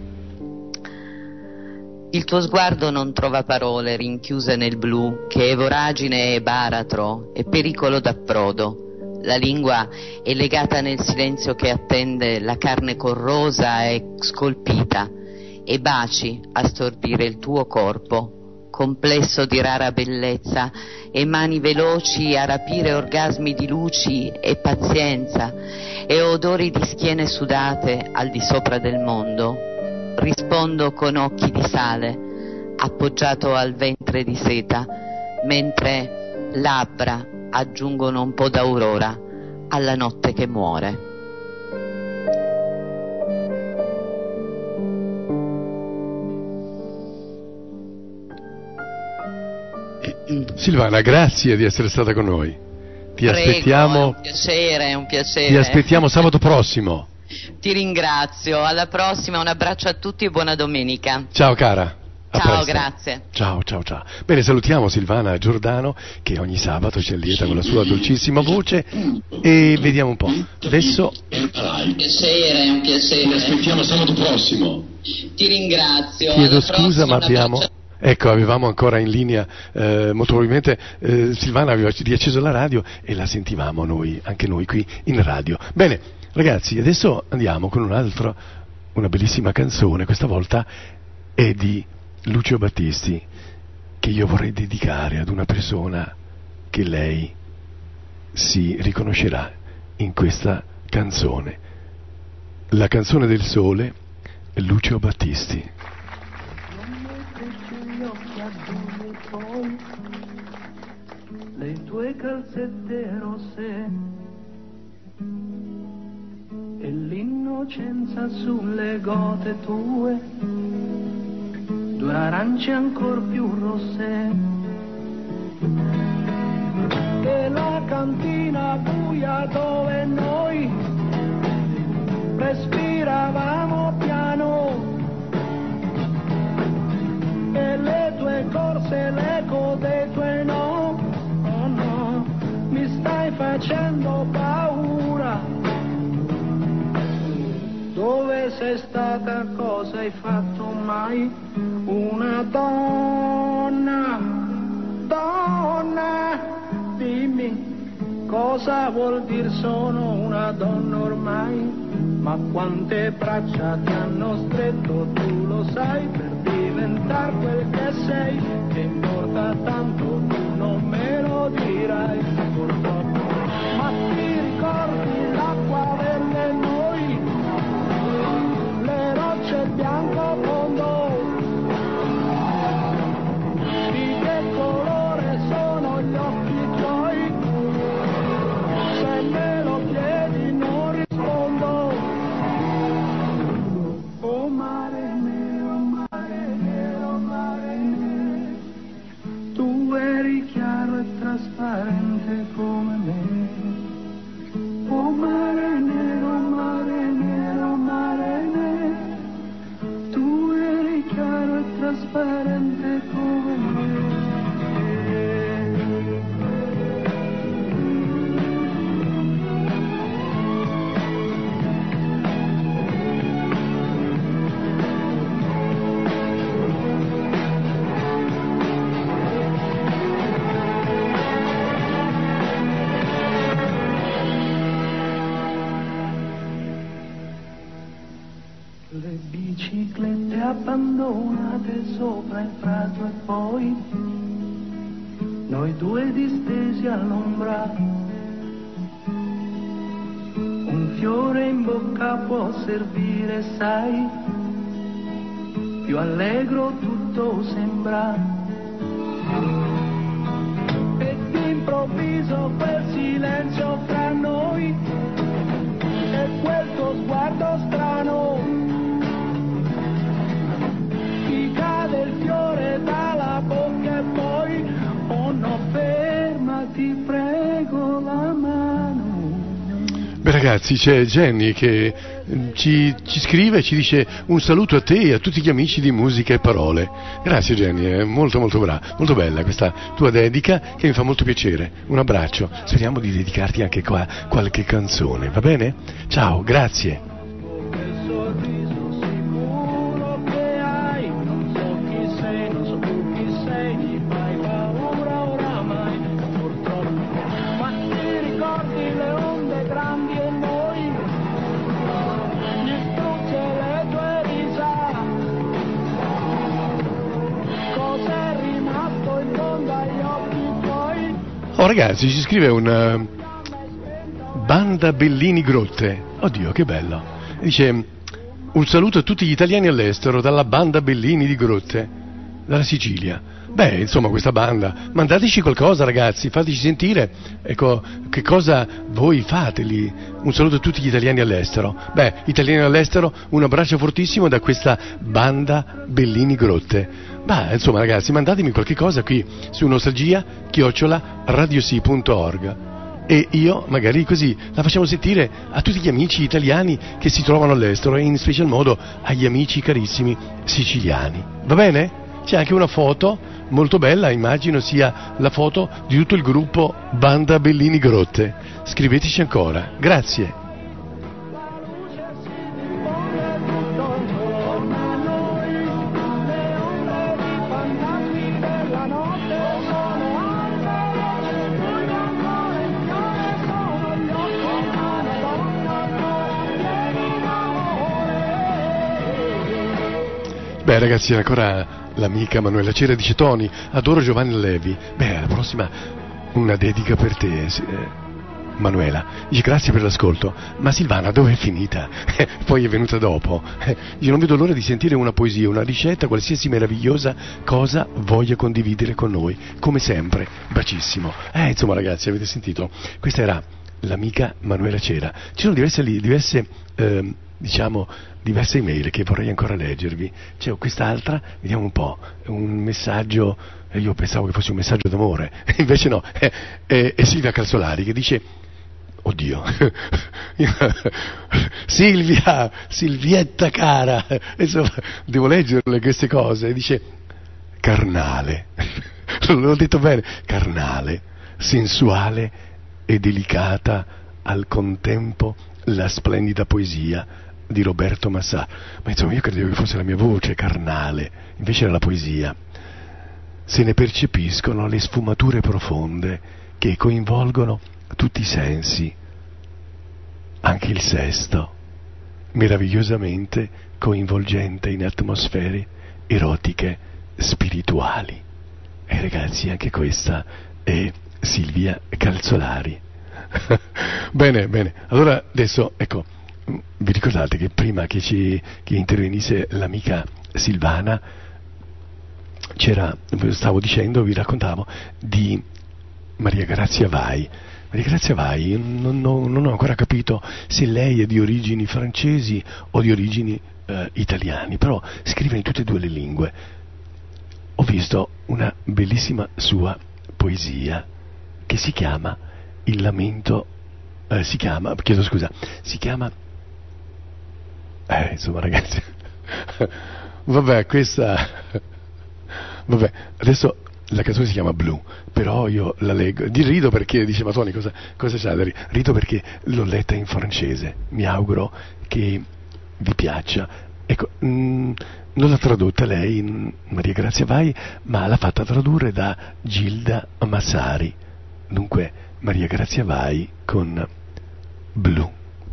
Il tuo sguardo non trova parole, rinchiuse nel blu, che è voragine e baratro, e pericolo d'approdo. La lingua è legata nel silenzio che attende la carne corrosa e scolpita, e baci a stordire il tuo corpo, complesso di rara bellezza, e mani veloci a rapire orgasmi di luci e pazienza, e odori di schiene sudate al di sopra del mondo. Rispondo con occhi di sale, appoggiato al ventre di seta, mentre labbra aggiungono un po' d'aurora alla notte che muore. Silvana, grazie di essere stata con noi. Prego, aspettiamo. È un piacere. Ti aspettiamo sabato prossimo. Ti ringrazio, alla prossima, un abbraccio a tutti e buona domenica. Ciao cara. Ciao, grazie. Ciao. Bene, salutiamo Silvana Giordano, che ogni sabato ci allieta con la sua dolcissima voce, e vediamo un po'. Adesso è un piacere. Ti aspettiamo sabato prossimo. Ti ringrazio. Chiedo scusa, ma avevamo ancora in linea, molto probabilmente Silvana aveva riacceso la radio e la sentivamo anche noi qui in radio. Bene, ragazzi, adesso andiamo con una bellissima canzone, questa volta è di Lucio Battisti, che io vorrei dedicare ad una persona che lei si riconoscerà in questa canzone. La canzone del sole, Lucio Battisti. Le tue calzette rosse e l'innocenza sulle gote tue, due arance ancor più rosse, e la cantina buia dove noi respiravamo piano, e le tue corse, l'eco dei tuoi no, oh no, mi stai facendo paura. Dove sei stata, cosa hai fatto mai? Una donna, dimmi cosa vuol dire sono una donna ormai? Ma quante braccia ti hanno stretto, tu lo sai, per diventare quel che sei, che importa tanto, tu non me lo dirai, purtroppo. Ma ti ricordi l'acqua delle noi, le rocce bianco fondo, di che colore sono gli occhi tuoi? Se me lo chiedi non rispondo. Oh mare nero, mare nero, mare nero, tu eri chiaro e trasparente come me. Oh mare nero, mare nero, mare nero, tu eri chiaro e trasparente come me. Le biciclette abbandonate sopra il prato e poi noi due distesi all'ombra, un fiore in bocca può servire, sai, più allegro tutto sembra, e d'improvviso quel silenzio fra noi e quel tuo sguardo strano, ti cade il fiore dalla bocca e poi, oh no, fermati. ragazzi, c'è Jenny che ci scrive e ci dice un saluto a te e a tutti gli amici di Musica e Parole. Grazie Jenny, è molto molto brava, molto bella questa tua dedica che mi fa molto piacere. Un abbraccio, speriamo di dedicarti anche qua qualche canzone, va bene? Ciao, grazie. Oh ragazzi, ci scrive una Banda Bellini Grotte. Oddio, che bello. Dice un saluto a tutti gli italiani all'estero dalla Banda Bellini di Grotte, dalla Sicilia. Beh, insomma, questa banda, mandateci qualcosa ragazzi, fateci sentire, ecco, che cosa voi fate lì. Un saluto a tutti gli italiani all'estero. Beh, italiani all'estero, un abbraccio fortissimo da questa Banda Bellini Grotte. Beh, insomma ragazzi, mandatemi qualche cosa qui su nostalgia@radiosi.org e io magari così la facciamo sentire a tutti gli amici italiani che si trovano all'estero e in special modo agli amici carissimi siciliani. Va bene? C'è anche una foto molto bella, immagino sia la foto di tutto il gruppo Banda Bellini Grotte. Scriveteci ancora. Grazie. Beh ragazzi, ancora l'amica Manuela Cera dice Tony, adoro Giovanni Levi. Beh, la prossima una dedica per te, Manuela. Dice grazie per l'ascolto, ma Silvana dove è finita? Poi è venuta dopo. Io non vedo l'ora di sentire una poesia, una ricetta, qualsiasi meravigliosa cosa voglia condividere con noi, come sempre. Bacissimo. Insomma ragazzi, avete sentito? Questa era l'amica Manuela Cera. Ci sono diverse email che vorrei ancora leggervi. C'è quest'altra, vediamo un po', un messaggio, io pensavo che fosse un messaggio d'amore, invece no, è Silvia Calzolari che dice, oddio, Silvietta cara, insomma, devo leggerle queste cose, dice, carnale, l'ho detto bene, carnale, sensuale e delicata al contempo la splendida poesia di Roberto Massà. Ma insomma io credevo che fosse la mia voce carnale, invece era la poesia. Se ne percepiscono le sfumature profonde che coinvolgono tutti i sensi, anche il sesto, meravigliosamente coinvolgente in atmosfere erotiche spirituali. E ragazzi, anche questa è Silvia Calzolari. Bene, allora adesso ecco, vi ricordate che prima che intervenisse l'amica Silvana vi raccontavo di Maria Grazia Vai. Maria Grazia Vai, non ho ancora capito se lei è di origini francesi o di origini italiane, però scrive in tutte e due le lingue. Ho visto una bellissima sua poesia che si chiama Il lamento, insomma ragazzi, vabbè, adesso la canzone si chiama Blu, però io la leggo, rido perché, dice ma Tony cosa c'ha da ridere? Rido perché l'ho letta in francese, mi auguro che vi piaccia. Ecco, non l'ha tradotta lei, Maria Grazia Vai, ma l'ha fatta tradurre da Gilda Massari. Dunque, Maria Grazia Vai con Blu.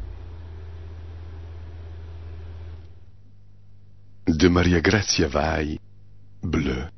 De Maria Grazia Vai, Bleu.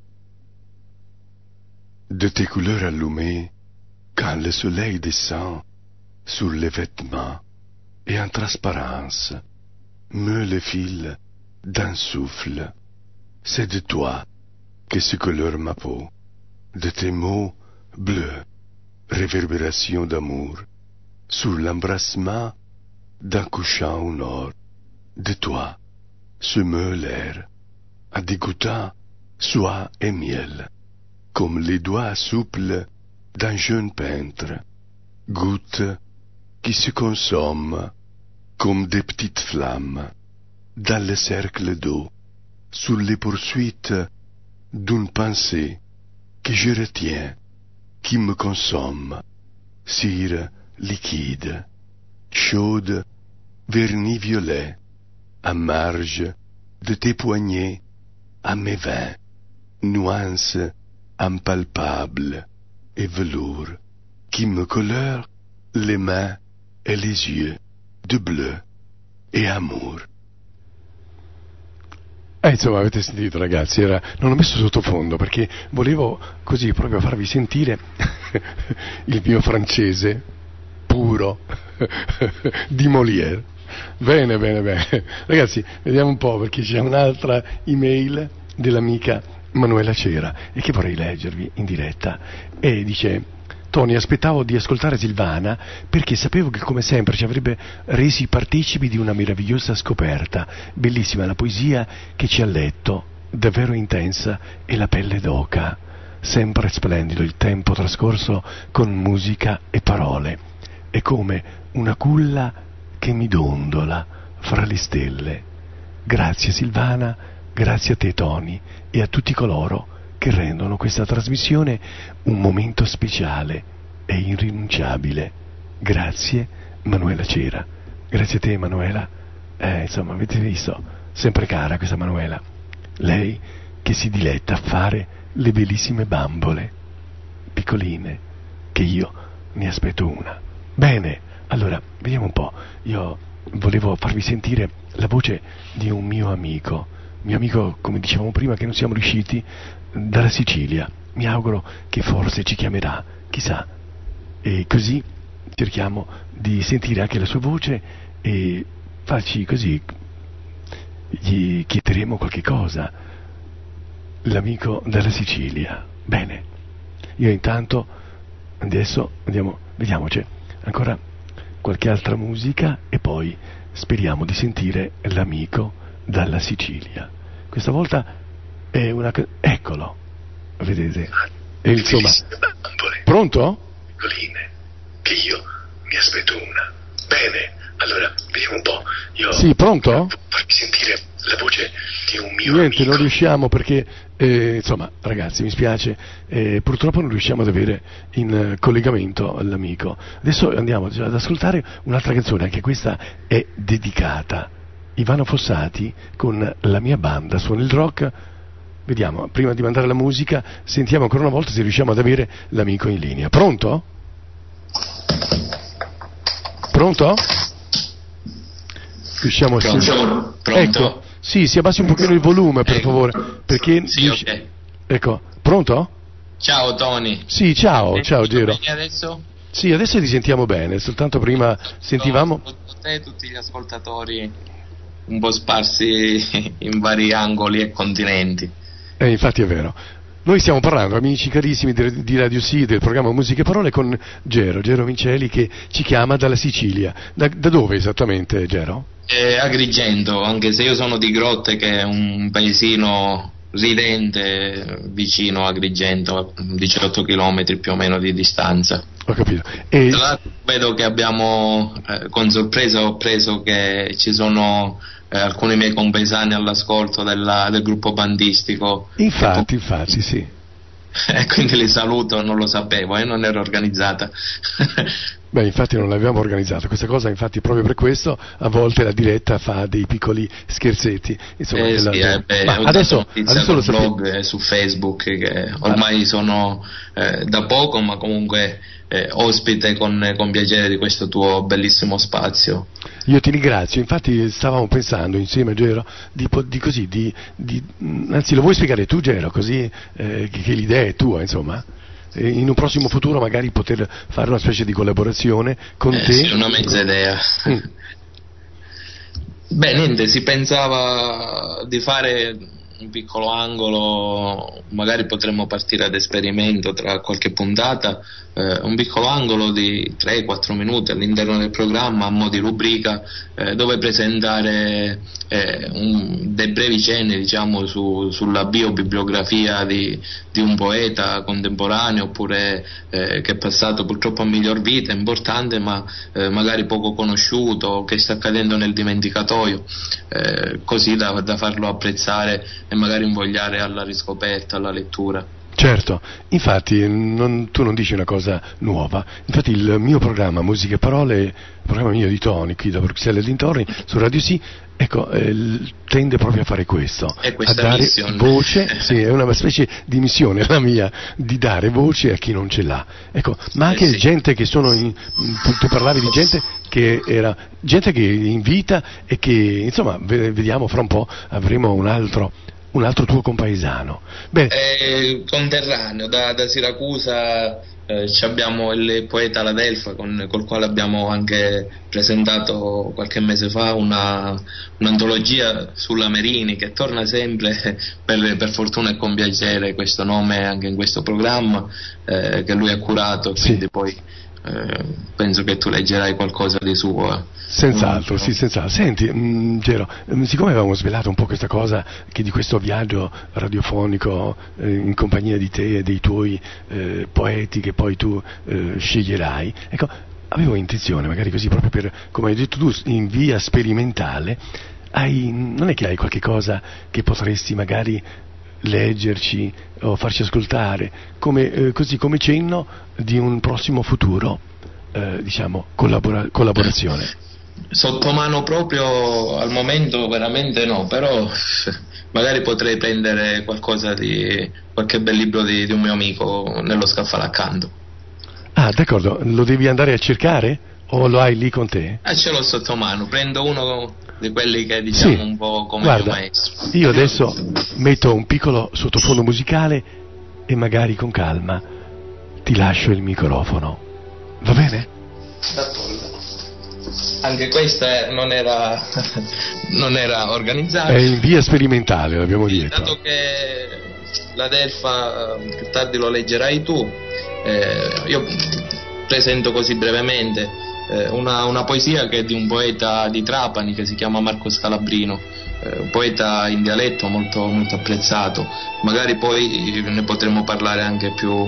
De tes couleurs allumées, quand le soleil descend sur les vêtements et en transparence meut le fil d'un souffle. C'est de toi que se colore ma peau, de tes mots bleus, réverbération d'amour, sur l'embrassement d'un couchant au nord. De toi se meut l'air, en dégoûtant soie et miel, comme les doigts souples d'un jeune peintre, goutte qui se consomment comme des petites flammes dans le cercle d'eau, sous les poursuites d'une pensée que je retiens, qui me consomme, cire liquide, chaude, vernis violet, à marge de tes poignets, à mes vins, nuances impalpables et velours, qui me colorent les mains e les yeux de bleu e amour. Insomma, avete sentito, ragazzi, non ho messo sottofondo perché volevo così proprio farvi sentire il mio francese puro di Molière. Bene. Ragazzi, vediamo un po', perché c'è un'altra email dell'amica Manuela Cera e che vorrei leggervi in diretta. E dice: Tony, aspettavo di ascoltare Silvana perché sapevo che come sempre ci avrebbe resi partecipi di una meravigliosa scoperta. Bellissima la poesia che ci ha letto, davvero intensa, e la pelle d'oca. Sempre splendido il tempo trascorso con musica e parole. È come una culla che mi dondola fra le stelle. Grazie Silvana, grazie a te Tony e a tutti coloro che rendono questa trasmissione un momento speciale e irrinunciabile. Grazie Manuela Cera. Grazie a te Manuela. Insomma, avete visto, sempre cara questa Manuela. Lei che si diletta a fare le bellissime bambole piccoline, che io ne aspetto una. Bene, allora, vediamo un po'. Io volevo farvi sentire la voce di un mio amico, come dicevamo prima, che non siamo riusciti, dalla Sicilia. Mi auguro che forse ci chiamerà, chissà, e così cerchiamo di sentire anche la sua voce e farci così, gli chiederemo qualche cosa, l'amico dalla Sicilia. Bene, io intanto adesso vediamoci ancora qualche altra musica e poi speriamo di sentire l'amico dalla Sicilia. Questa volta è eccolo, vedete? E insomma, pronto? Piccoline, che io mi aspetto una. Bene, allora, vediamo un po'. Sì, pronto? Farmi sentire la voce di un mio Niente, amico. non riusciamo perché, insomma, ragazzi, mi spiace, purtroppo non riusciamo ad avere in collegamento l'amico. Adesso andiamo ad ascoltare un'altra canzone, anche questa è dedicata. Ivano Fossati con La mia banda suona il rock. Vediamo, prima di mandare la musica, sentiamo ancora una volta se riusciamo ad avere l'amico in linea. Pronto? Pronto? Riusciamo a Pronto? Ecco, sì, si abbassi un pochino il volume, per favore, perché... Sì, ok. Ecco, pronto? Ciao Tony. Sì, ciao Gero. Adesso? Sì, adesso ti sentiamo bene, soltanto prima sentivamo... Te e tutti gli ascoltatori un po' sparsi in vari angoli e continenti. Infatti è vero. Noi stiamo parlando, amici carissimi di Radio Sì, del programma Musica e Parole, con Gero Vinceli, che ci chiama dalla Sicilia. Da dove esattamente, Gero? Agrigento, anche se io sono di Grotte, che è un paesino ridente vicino a Agrigento, 18 km più o meno di distanza. Ho capito. E... Tra l'altro vedo che abbiamo, con sorpresa ho preso che ci sono alcuni miei compaesani all'ascolto del gruppo bandistico. Infatti, sì. E quindi li saluto, non lo sapevo, non ero organizzata. Beh, infatti non l'abbiamo organizzata questa cosa, infatti proprio per questo a volte la diretta fa dei piccoli scherzetti. Insomma, adesso lo blog su Facebook, che ormai sono da poco, ma comunque ospite con piacere di questo tuo bellissimo spazio. Io ti ringrazio, infatti stavamo pensando insieme, Gero, anzi lo vuoi spiegare tu, Gero, così che l'idea è tua, insomma? In un prossimo futuro magari poter fare una specie di collaborazione con te. Sì, una mezza idea. Beh, niente, si pensava di fare un piccolo angolo, magari potremmo partire ad esperimento tra qualche puntata, un piccolo angolo di 3-4 minuti all'interno del programma a mo' di rubrica, dove presentare dei brevi cenni, diciamo, sulla biobibliografia di un poeta contemporaneo, oppure che è passato purtroppo a miglior vita, importante ma magari poco conosciuto, che sta cadendo nel dimenticatoio, così da farlo apprezzare e magari invogliare alla riscoperta, alla lettura. Certo, infatti tu non dici una cosa nuova, infatti il mio programma Musica e Parole, il programma mio di Tony qui da Bruxelles e dintorni su Radio Sì, ecco, tende proprio a fare questo, a dare voce, sì, è una specie di missione la mia, di dare voce a chi non ce l'ha, ecco, ma anche gente che sono tu parlavi di gente che era gente che in vita e che, insomma, vediamo fra un po' avremo un altro tuo compaesano. Bene. Conterraneo da Siracusa, abbiamo il poeta Ladelfa col quale abbiamo anche presentato qualche mese fa un'antologia sulla Merini, che torna sempre per fortuna e con piacere questo nome anche in questo programma, che lui ha curato, quindi sì. Poi penso che tu leggerai qualcosa di suo. Senz'altro, sì, senz'altro. Senti, Gero, siccome avevamo svelato un po' questa cosa, che di questo viaggio radiofonico in compagnia di te e dei tuoi poeti che poi tu sceglierai, ecco, avevo intenzione, magari così proprio per, come hai detto tu, in via sperimentale, non è che hai qualche cosa che potresti magari leggerci o farci ascoltare così come cenno di un prossimo futuro, diciamo, collaborazione? Sotto mano proprio al momento veramente no, però magari potrei prendere qualche bel libro di un mio amico nello scaffale accanto. Ah, d'accordo, lo devi andare a cercare o lo hai lì con te? Ce l'ho sotto mano, prendo uno di quelli che diciamo sì. Un po' come il mio maestro. Io adesso metto un piccolo sottofondo musicale e magari con calma ti lascio il microfono, va bene? D'accordo. Anche questa non era organizzata. È in via sperimentale, l'abbiamo detto. Dato che la Delfa più tardi lo leggerai tu, io presento così brevemente una poesia che è di un poeta di Trapani che si chiama Marco Scalabrino, un poeta in dialetto molto, molto apprezzato. Magari poi ne potremo parlare anche più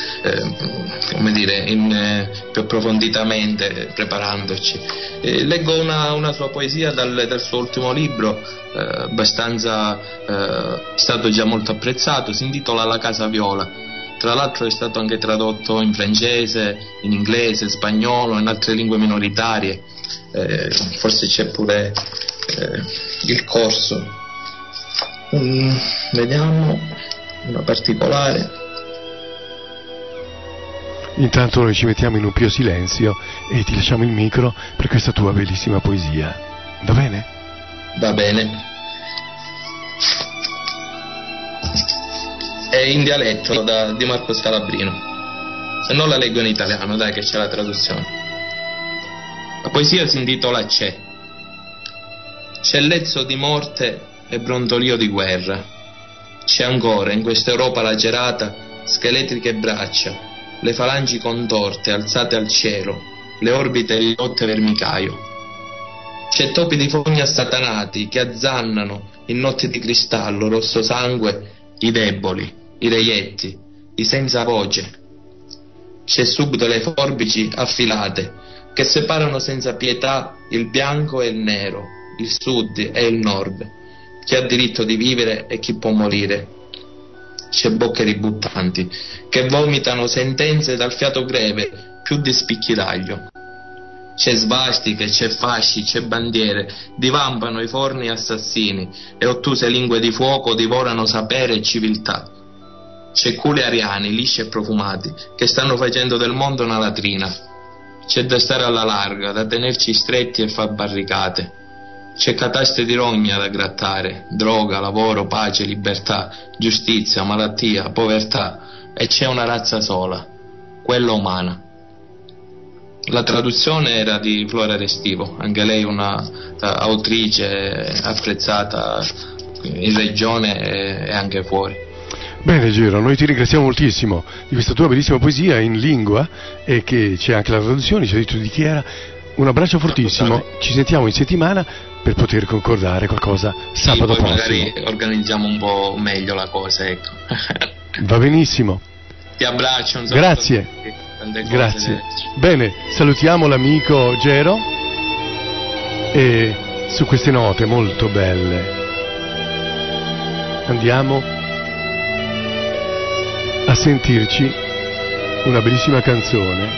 più approfonditamente preparandoci. Leggo una sua poesia dal suo ultimo libro, abbastanza stato già molto apprezzato, si intitola La Casa Viola. Tra l'altro è stato anche tradotto in francese, in inglese, spagnolo, in altre lingue minoritarie, forse c'è pure il corso. Vediamo una particolare. Intanto noi ci mettiamo in un pio silenzio e ti lasciamo il micro per questa tua bellissima poesia, va bene? Va bene. È in dialetto di Marco Scalabrino, se non la leggo in italiano, dai che c'è la traduzione. La poesia si intitola C'è lezzo di morte e brontolio di guerra, c'è ancora in questa Europa lacerata scheletriche braccia, le falangi contorte alzate al cielo, le orbite ridotte vermicaio. C'è topi di fogna satanati che azzannano in notti di cristallo rosso sangue i deboli, i reietti, i senza voce. C'è subito le forbici affilate che separano senza pietà il bianco e il nero, il sud e il nord, chi ha diritto di vivere e chi può morire. C'è bocche ributtanti che vomitano sentenze dal fiato greve più di spicchi d'aglio. C'è svastiche, c'è fasci, c'è bandiere, divampano i forni assassini e ottuse lingue di fuoco divorano sapere e civiltà. C'è culi ariani, lisci e profumati, che stanno facendo del mondo una latrina. C'è da stare alla larga, da tenerci stretti e far barricate. C'è cataste di rogna da grattare, droga, lavoro, pace, libertà, giustizia, malattia, povertà, e c'è una razza sola, quella umana. La traduzione era di Flora Restivo, anche lei una autrice apprezzata in regione e anche fuori. Bene Gero, noi ti ringraziamo moltissimo di questa tua bellissima poesia in lingua e che c'è anche la traduzione, ci ha detto di chi era. Un abbraccio fortissimo, ci sentiamo in settimana per poter concordare qualcosa sabato prossimo. Magari organizziamo un po' meglio la cosa, ecco. Va benissimo. Ti abbraccio, un saluto. Grazie. Grazie. Bene, salutiamo l'amico Gero e su queste note molto belle andiamo a sentirci una bellissima canzone.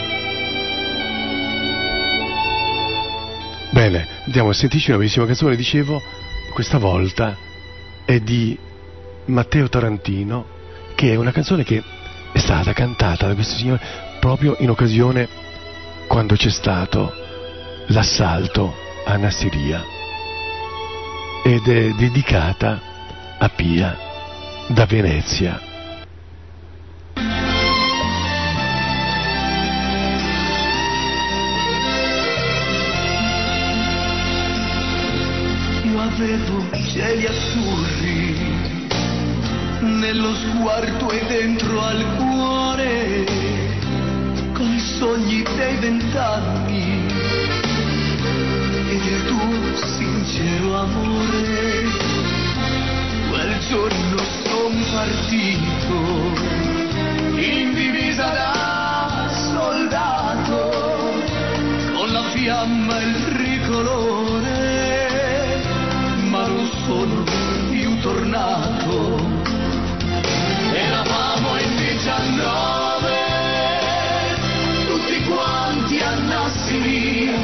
Bene, andiamo a sentirci una bellissima canzone, dicevo, questa volta è di Matteo Tarantino, che è una canzone che è stata cantata da questo signore proprio in occasione quando c'è stato l'assalto a Nassiriya, ed è dedicata a Pia da Venezia. Avevo cieli azzurri nello sguardo e dentro al cuore, con i sogni dei 20 anni ed il tuo sincero amore. Quel giorno son partito in divisa da soldato, con la fiamma e il tricolore, ma non sono più tornato. Eravamo in 19, tutti quanti a Nassiriya,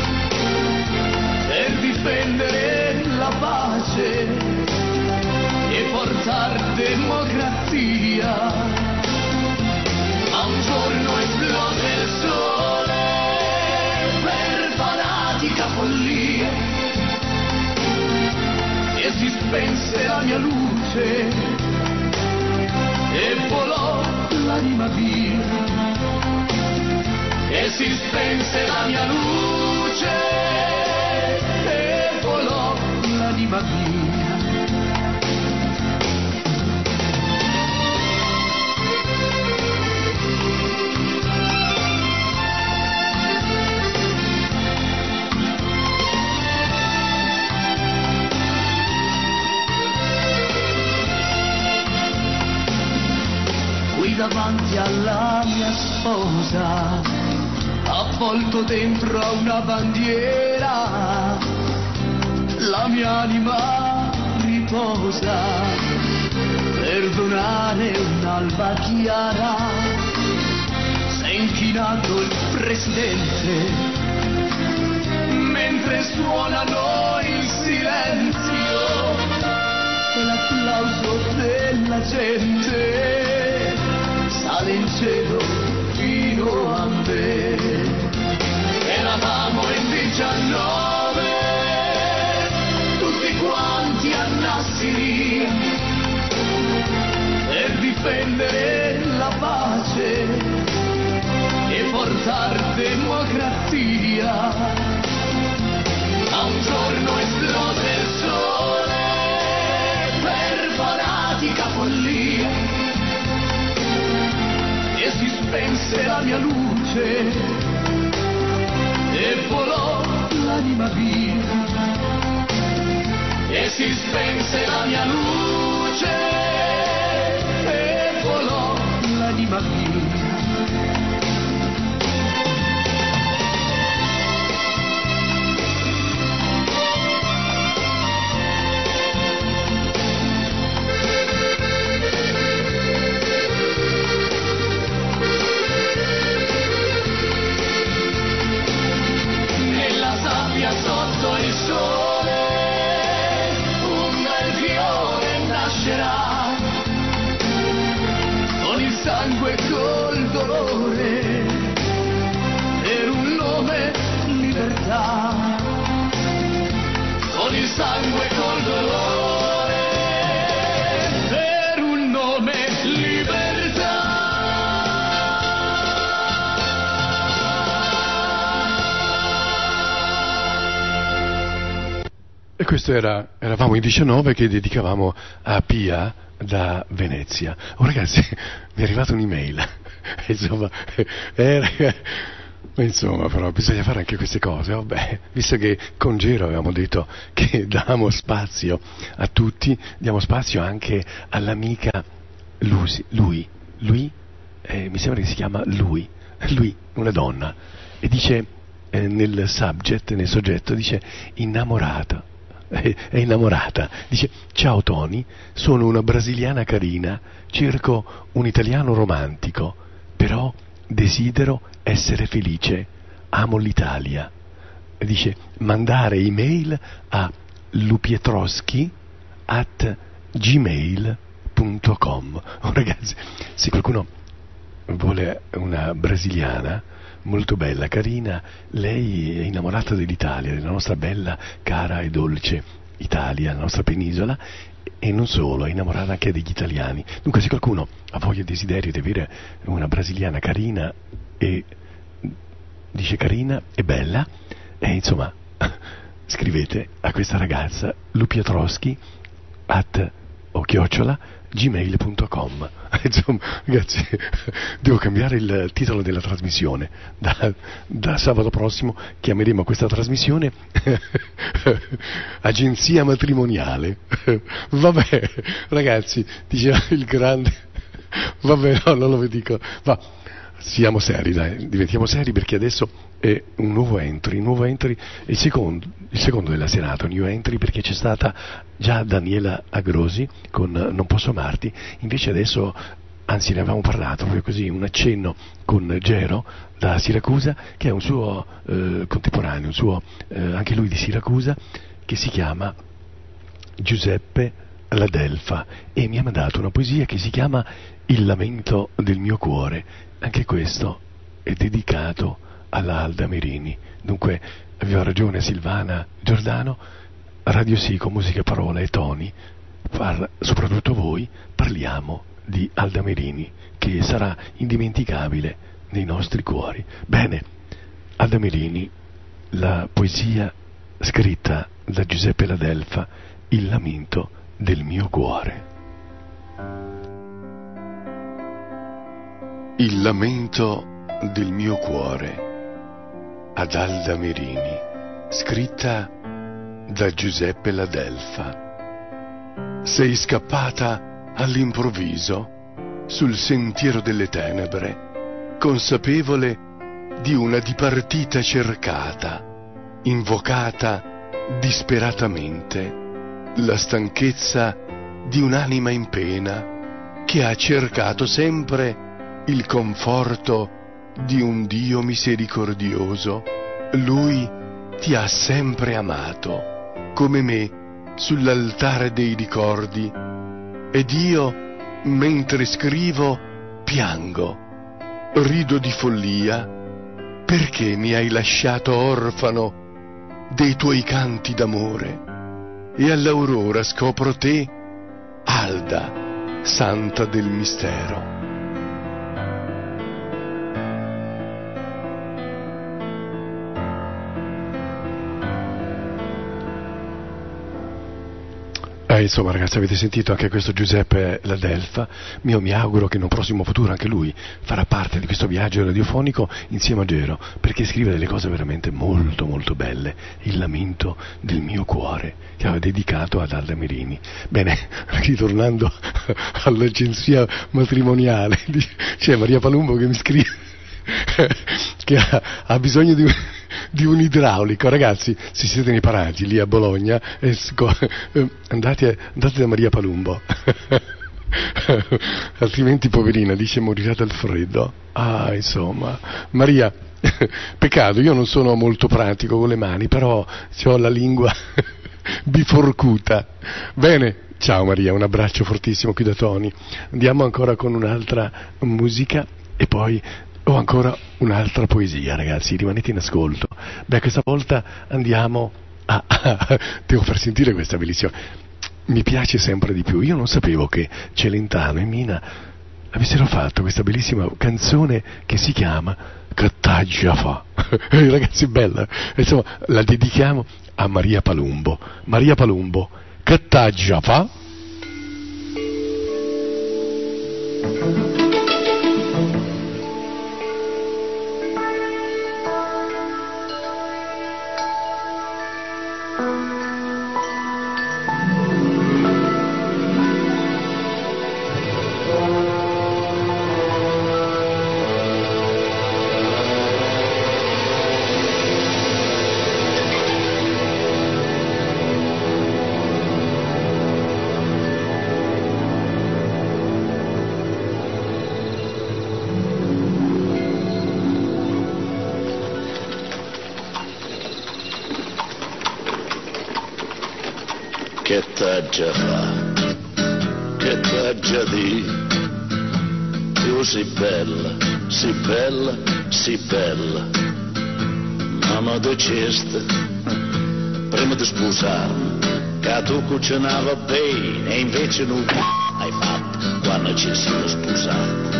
per difendere la pace e portar democrazia. A un giorno esplose il sole per fanatica follia, e si spense la mia luce e volò l'anima via, e si spense la mia luce e volò l'anima via. Davanti alla mia sposa, avvolto dentro a una bandiera, la mia anima riposa per donare un'alba chiara. S'è inchinato il presidente mentre suonano il silenzio e l'applauso della gente sale in cielo fino a me. Eravamo in 19, tutti quanti a Nassiriya, per difendere la pace e portar democrazia. A un giorno esplose il sole per fanatica follia, e si spense la mia luce e volò l'anima via, e si spense la mia luce e volò l'anima via. Sotto il sole un bel fiore nascerà, con il sangue e col dolore, per un nome libertà. Con il sangue e col dolore, per un nome libertà. E questo eravamo in 19 che dedicavamo a Pia da Venezia. Oh ragazzi, mi è arrivata un'email. Insomma, però bisogna fare anche queste cose, vabbè, visto che con Gero avevamo detto che diamo spazio a tutti, diamo spazio anche all'amica lui, mi sembra che si chiama lui, una donna, e dice nel soggetto dice innamorata, è innamorata, dice: ciao Tony, sono una brasiliana carina, cerco un italiano romantico, però desidero essere felice, amo l'Italia. Dice mandare email a lupietroschi@gmail.com. Oh, ragazzi, se qualcuno vuole una brasiliana molto bella, carina, lei è innamorata dell'Italia, della nostra bella, cara e dolce Italia, la nostra penisola, e non solo, è innamorata anche degli italiani. Dunque, se qualcuno ha voglia e desiderio di avere una brasiliana carina e dice carina e bella, e insomma scrivete a questa ragazza lupietroschi@gmail.com. Insomma, ragazzi, devo cambiare il titolo della trasmissione. Da sabato prossimo chiameremo questa trasmissione Agenzia matrimoniale. Vabbè, ragazzi, diceva il grande. Vabbè, no, non lo dico. Va, siamo seri, dai, diventiamo seri, perché adesso è un nuovo entry, il secondo della serata, un new entry, perché c'è stata già Daniela Agrosi con Non posso amarti, invece adesso, anzi ne avevamo parlato proprio così, un accenno con Gero da Siracusa, che è un suo contemporaneo, anche lui di Siracusa, che si chiama Giuseppe Ladelfa, e mi ha mandato una poesia che si chiama Il lamento del mio cuore. Anche questo è dedicato alla Alda Merini. Dunque aveva ragione Silvana Giordano, Radio Sico, musica, parola e toni, soprattutto voi, parliamo di Alda Merini, che sarà indimenticabile nei nostri cuori. Bene, Alda Merini, la poesia scritta da Giuseppe Ladelfa, Il lamento del mio cuore. Il lamento del mio cuore, ad Alda Merini, scritta da Giuseppe Ladelfa. Sei scappata all'improvviso sul sentiero delle tenebre, consapevole di una dipartita cercata, invocata disperatamente, la stanchezza di un'anima in pena che ha cercato sempre il conforto di un Dio misericordioso. Lui ti ha sempre amato, come me, sull'altare dei ricordi, ed io, mentre scrivo, piango, rido di follia, perché mi hai lasciato orfano dei tuoi canti d'amore, e all'aurora scopro te, Alda, santa del mistero. Insomma, ragazzi, avete sentito anche questo Giuseppe Ladelfa. Mi auguro che in un prossimo futuro anche lui farà parte di questo viaggio radiofonico insieme a Gero, perché scrive delle cose veramente molto molto belle. Il lamento del mio cuore, che aveva dedicato ad Alda Merini. Bene, ritornando all'agenzia matrimoniale, c'è Maria Palumbo che mi scrive che ha bisogno di un idraulico. Ragazzi, se siete nei paraggi lì a Bologna, andate da Maria Palumbo altrimenti poverina, dice, morirà dal freddo. Insomma, Maria, peccato, io non sono molto pratico con le mani, però ho la lingua biforcuta. Bene, ciao Maria, un abbraccio fortissimo qui da Tony. Andiamo ancora con un'altra musica e poi ho ancora un'altra poesia, ragazzi, rimanete in ascolto. Beh, questa volta andiamo devo far sentire questa bellissima. Mi piace sempre di più. Io non sapevo che Celentano e Mina avessero fatto questa bellissima canzone che si chiama Che t'aggia fa. Ragazzi, bella. Insomma, la dedichiamo a Maria Palumbo. Maria Palumbo, che t'aggia fa? Che t'aggia fa, che t'aggia di, tu sei bella, sei bella, sei bella, mamma doceste, prima di sposarmi, che tu cucinava bene e invece non hai fatto quando ci siamo sposati.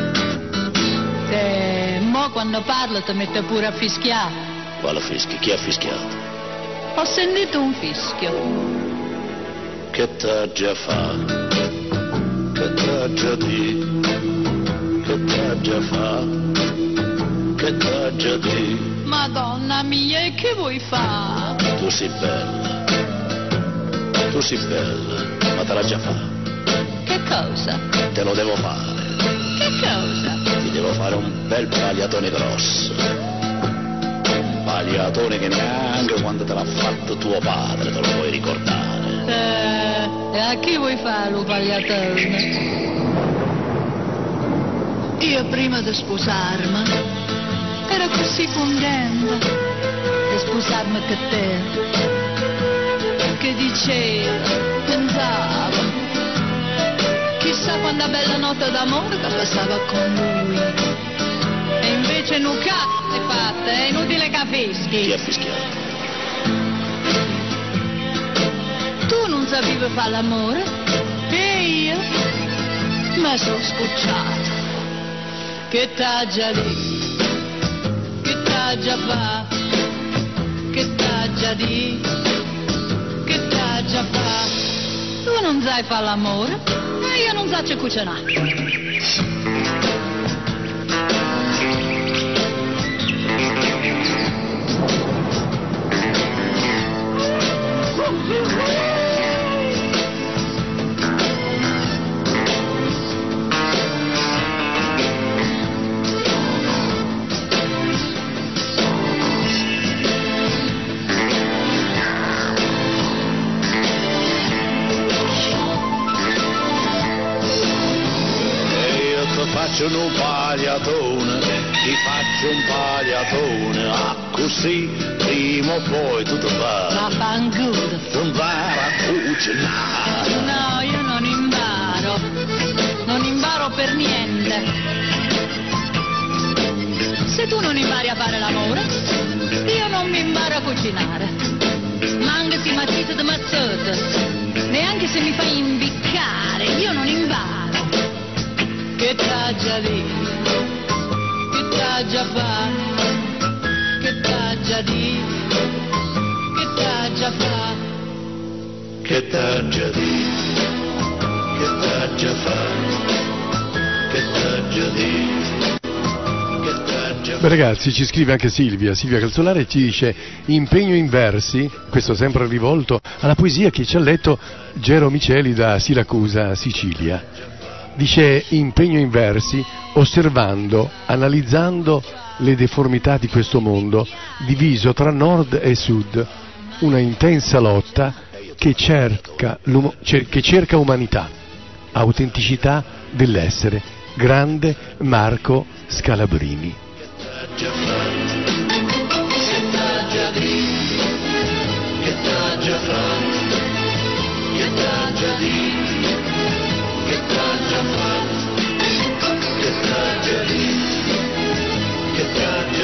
Mo quando parlo ti mette pure a fischiare. Quale fischio? Chi ha fischiato? Ho sentito un fischio. Che t'aggia fa, che t'aggia di, che t'aggia fa, che t'aggia di. Madonna mia, e che vuoi fare? Tu sei bella, ma te l'ha già fatta. Che cosa? Te lo devo fare. Che cosa? Ti devo fare un bel pagliatone grosso. Un pagliatone che neanche quando te l'ha fatto tuo padre te lo puoi ricordare. E a chi vuoi fare lo pagliatone? Io prima di sposarmi ero così contenta di sposarmi con te, che dicevo, pensavo, chissà quanta bella notte d'amore che passava con lui, e invece non cazzo è fatta, è inutile che fischi. Chi ha fischiato? Tu non sapevi fare l'amore e io mi sono scocciata. Che t'aggia di, che t'aggia fa, che t'aggia di, che t'aggia fa. Tu non sai fare l'amore e io non so cucinare. Un pagliatone, ti faccio un pagliatone, ah così prima o poi tu ti vai. Ma fanculo. Tu impara a cucinare. No, io non imparo per niente. Se tu non impari a fare l'amore, io non mi imparo a cucinare. Ma anche se mazzito di mazzotto, neanche se mi fai imbiccare, io non imparo. Che t'aggia di, che t'aggia fa, che t'aggia di, che t'aggia fa, che t'aggia di, che t'aggia fa, che t'aggia di, che t'aggia fa. Beh, ragazzi, ci scrive anche Silvia Calzolare, ci dice impegno in versi, questo sempre rivolto alla poesia che ci ha letto Gero Miceli da Siracusa, Sicilia. Dice impegno in versi, osservando, analizzando le deformità di questo mondo, diviso tra nord e sud, una intensa lotta che cerca umanità, autenticità dell'essere. Grande Marco Scalabrini.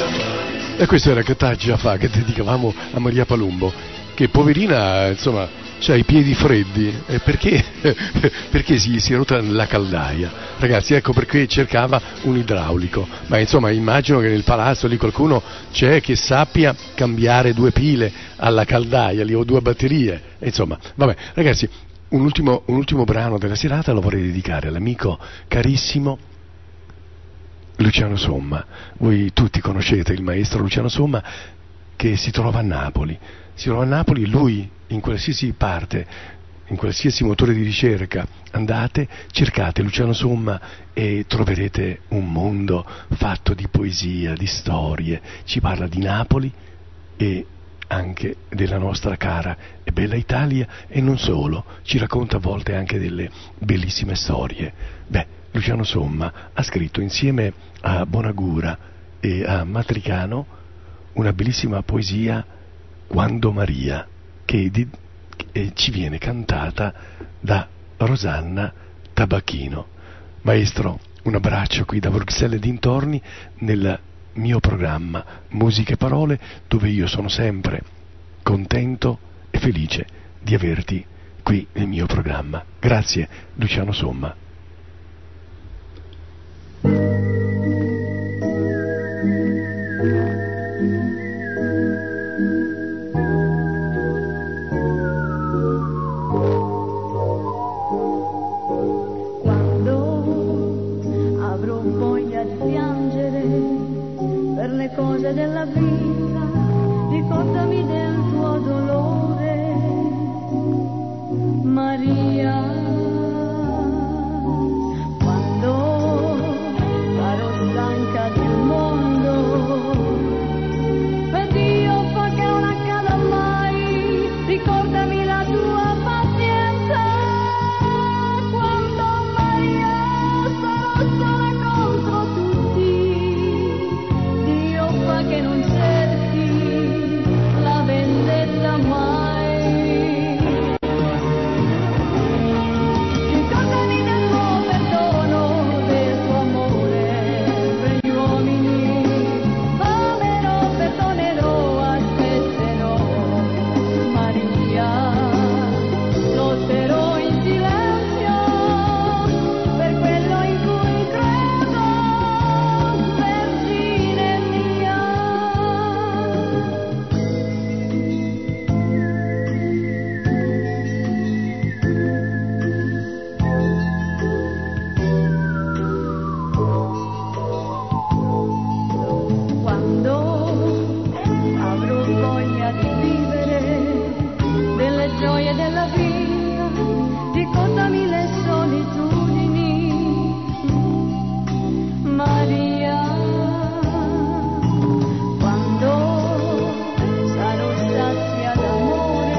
E questo era Che t'aggia fa, che dedicavamo a Maria Palumbo, che poverina, insomma, c'ha i piedi freddi, perché si è rotta la caldaia. Ragazzi, ecco perché cercava un idraulico, ma insomma immagino che nel palazzo lì qualcuno c'è che sappia cambiare 2 pile alla caldaia lì, o 2 batterie, insomma, vabbè. Ragazzi, un ultimo brano della serata lo vorrei dedicare all'amico carissimo Luciano Somma. Voi tutti conoscete il maestro Luciano Somma, che si trova a Napoli. Lui in qualsiasi parte, in qualsiasi motore di ricerca andate, cercate Luciano Somma e troverete un mondo fatto di poesia, di storie. Ci parla di Napoli e anche della nostra cara e bella Italia, e non solo, ci racconta a volte anche delle bellissime storie. Luciano Somma ha scritto insieme a Bonagura e a Matricano una bellissima poesia, Quando Maria, che ci viene cantata da Rosanna Tabacchino. Maestro, un abbraccio qui da Bruxelles e dintorni nel mio programma Musiche e Parole, dove io sono sempre contento e felice di averti qui nel mio programma. Grazie Luciano Somma. Cose della vita, ricordami del tuo dolore, Maria. Quando sarò stanca del mondo, per Dio fa che non accada mai, ricordami la tua pazienza. Quando Maria sarò sola contro tutti, che non cerchi la vendetta mai. Ricordami del tuo perdono, del tuo amore per gli uomini. Amerò, perdonerò, aspetterò, Maria. Lotterò in silenzio per quello in cui credo, Vergine mia. Quando avrò voglia di vivere delle gioie della vita, ricordami le solitudini, Maria. Quando sarò sazia d'amore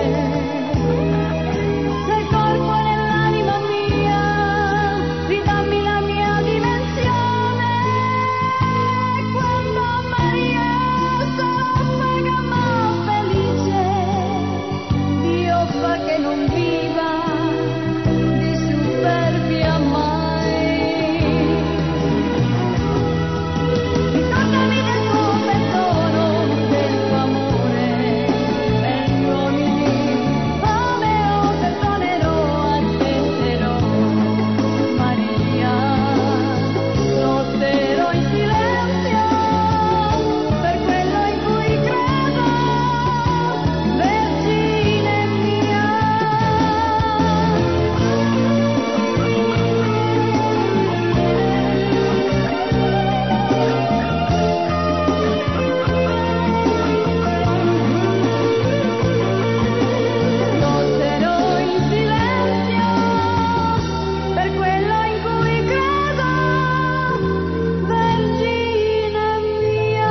nel corpo e nell'anima mia, ridammi la mia dimensione. Quando Maria sarò paga ma felice, Dio fa che non viva di superbia mai. Ricordami del tuo perdono, del tuo amore per gli uomini. Amerò, perdonerò, aspetterò, Maria. Lotterò in silenzio per quello in cui credo, Vergine mia. Lotterò in silenzio per quello in cui credo, Vergine mia.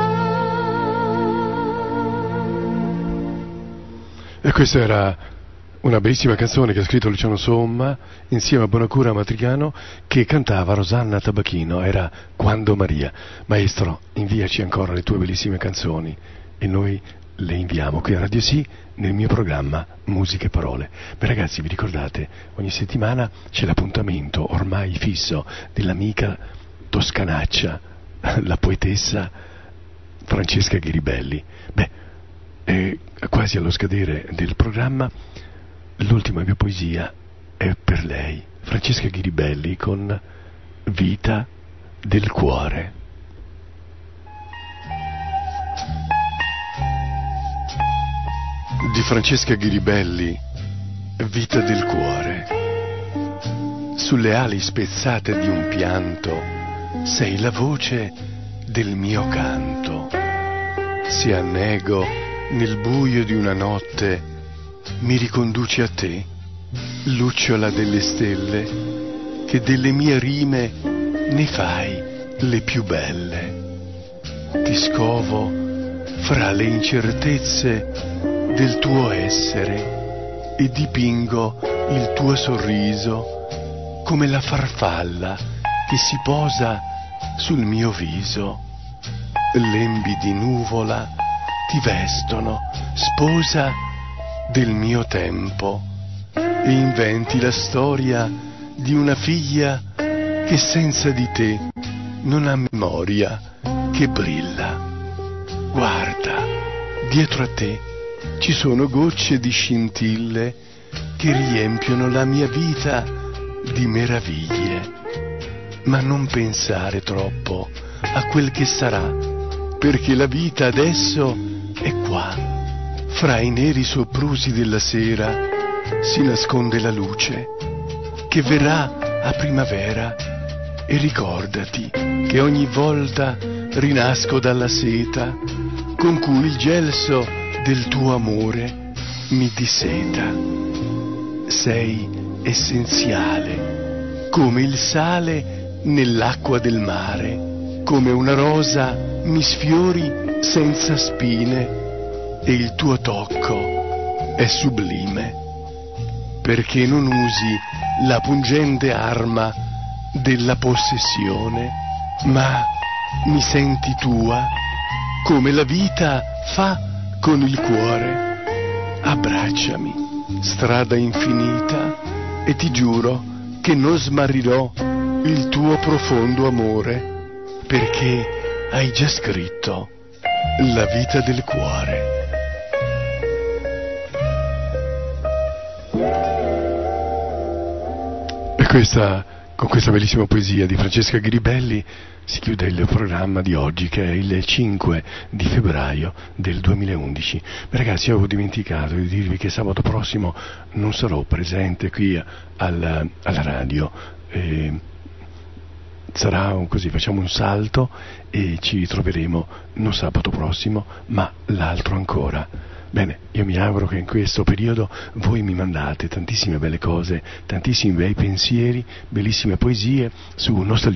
E questa era una bellissima canzone che ha scritto Luciano Somma insieme a Bonacura Matricano, che cantava Rosanna Tabacchino, era Quando Maria. Maestro, inviaci ancora le tue bellissime canzoni e noi le inviamo qui a Radio Sì nel mio programma Musiche e Parole. Beh ragazzi, vi ricordate, ogni settimana c'è l'appuntamento ormai fisso dell'amica toscanaccia, la poetessa Francesca Ghiribelli. Beh, quasi allo scadere del programma l'ultima mia poesia è per lei, Francesca Ghiribelli, con Vita del cuore. Di Francesca Ghiribelli, Vita del cuore. Sulle ali spezzate di un pianto sei la voce del mio canto. Se annego nel buio di una notte mi riconduci a te, lucciola delle stelle, che delle mie rime ne fai le più belle. Ti scovo fra le incertezze del tuo essere e dipingo il tuo sorriso come la farfalla che si posa sul mio viso. Lembi di nuvola ti vestono, sposa del mio tempo, e inventi la storia di una figlia che senza di te non ha memoria, che brilla. Guarda, dietro a te ci sono gocce di scintille che riempiono la mia vita di meraviglie. Ma non pensare troppo a quel che sarà, perché la vita adesso è qua. Fra i neri soprusi della sera si nasconde la luce che verrà a primavera, e ricordati che ogni volta rinasco dalla seta con cui il gelso del tuo amore mi disseta. Sei essenziale come il sale nell'acqua del mare, come una rosa mi sfiori senza spine, e il tuo tocco è sublime, perché non usi la pungente arma della possessione, ma mi senti tua come la vita fa con il cuore. Abbracciami, strada infinita, e ti giuro che non smarrirò il tuo profondo amore, perché hai già scritto la vita del cuore. E con questa bellissima poesia di Francesca Ghiribelli si chiude il programma di oggi, che è il 5 di febbraio del 2011. Ma ragazzi, avevo dimenticato di dirvi che sabato prossimo non sarò presente qui alla radio. Sarà così, facciamo un salto e ci troveremo non sabato prossimo, ma l'altro ancora. Bene, io mi auguro che in questo periodo voi mi mandate tantissime belle cose, tantissimi bei pensieri, bellissime poesie su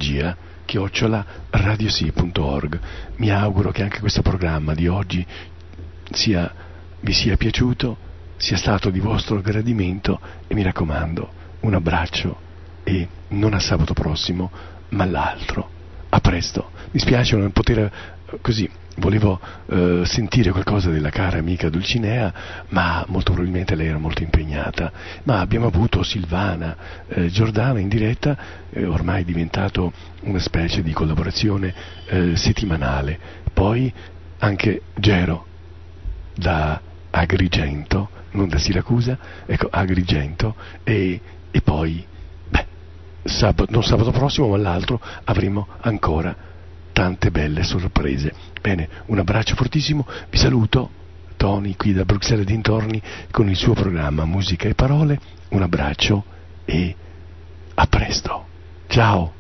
nostalgia@radiosi.org. Mi auguro che anche questo programma di oggi vi sia piaciuto, sia stato di vostro gradimento, e mi raccomando, un abbraccio, e non a sabato prossimo, ma l'altro. A presto. Mi spiace non poter così. Volevo sentire qualcosa della cara amica Dulcinea, ma molto probabilmente lei era molto impegnata. Ma abbiamo avuto Silvana Giordana in diretta, ormai è diventato una specie di collaborazione settimanale. Poi anche Gero da Agrigento, non da Siracusa, ecco, Agrigento, e poi non sabato prossimo, ma l'altro avremo ancora tante belle sorprese. Bene, un abbraccio fortissimo, vi saluto, Tony qui da Bruxelles e dintorni con il suo programma Musica e Parole. Un abbraccio e a presto, ciao.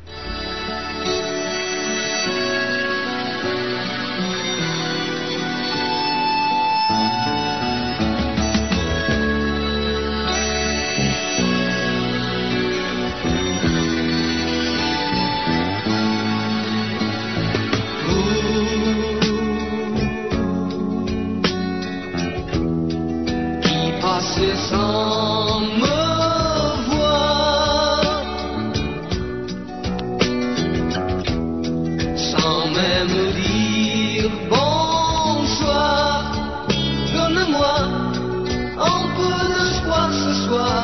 Sans me voir, sans même dire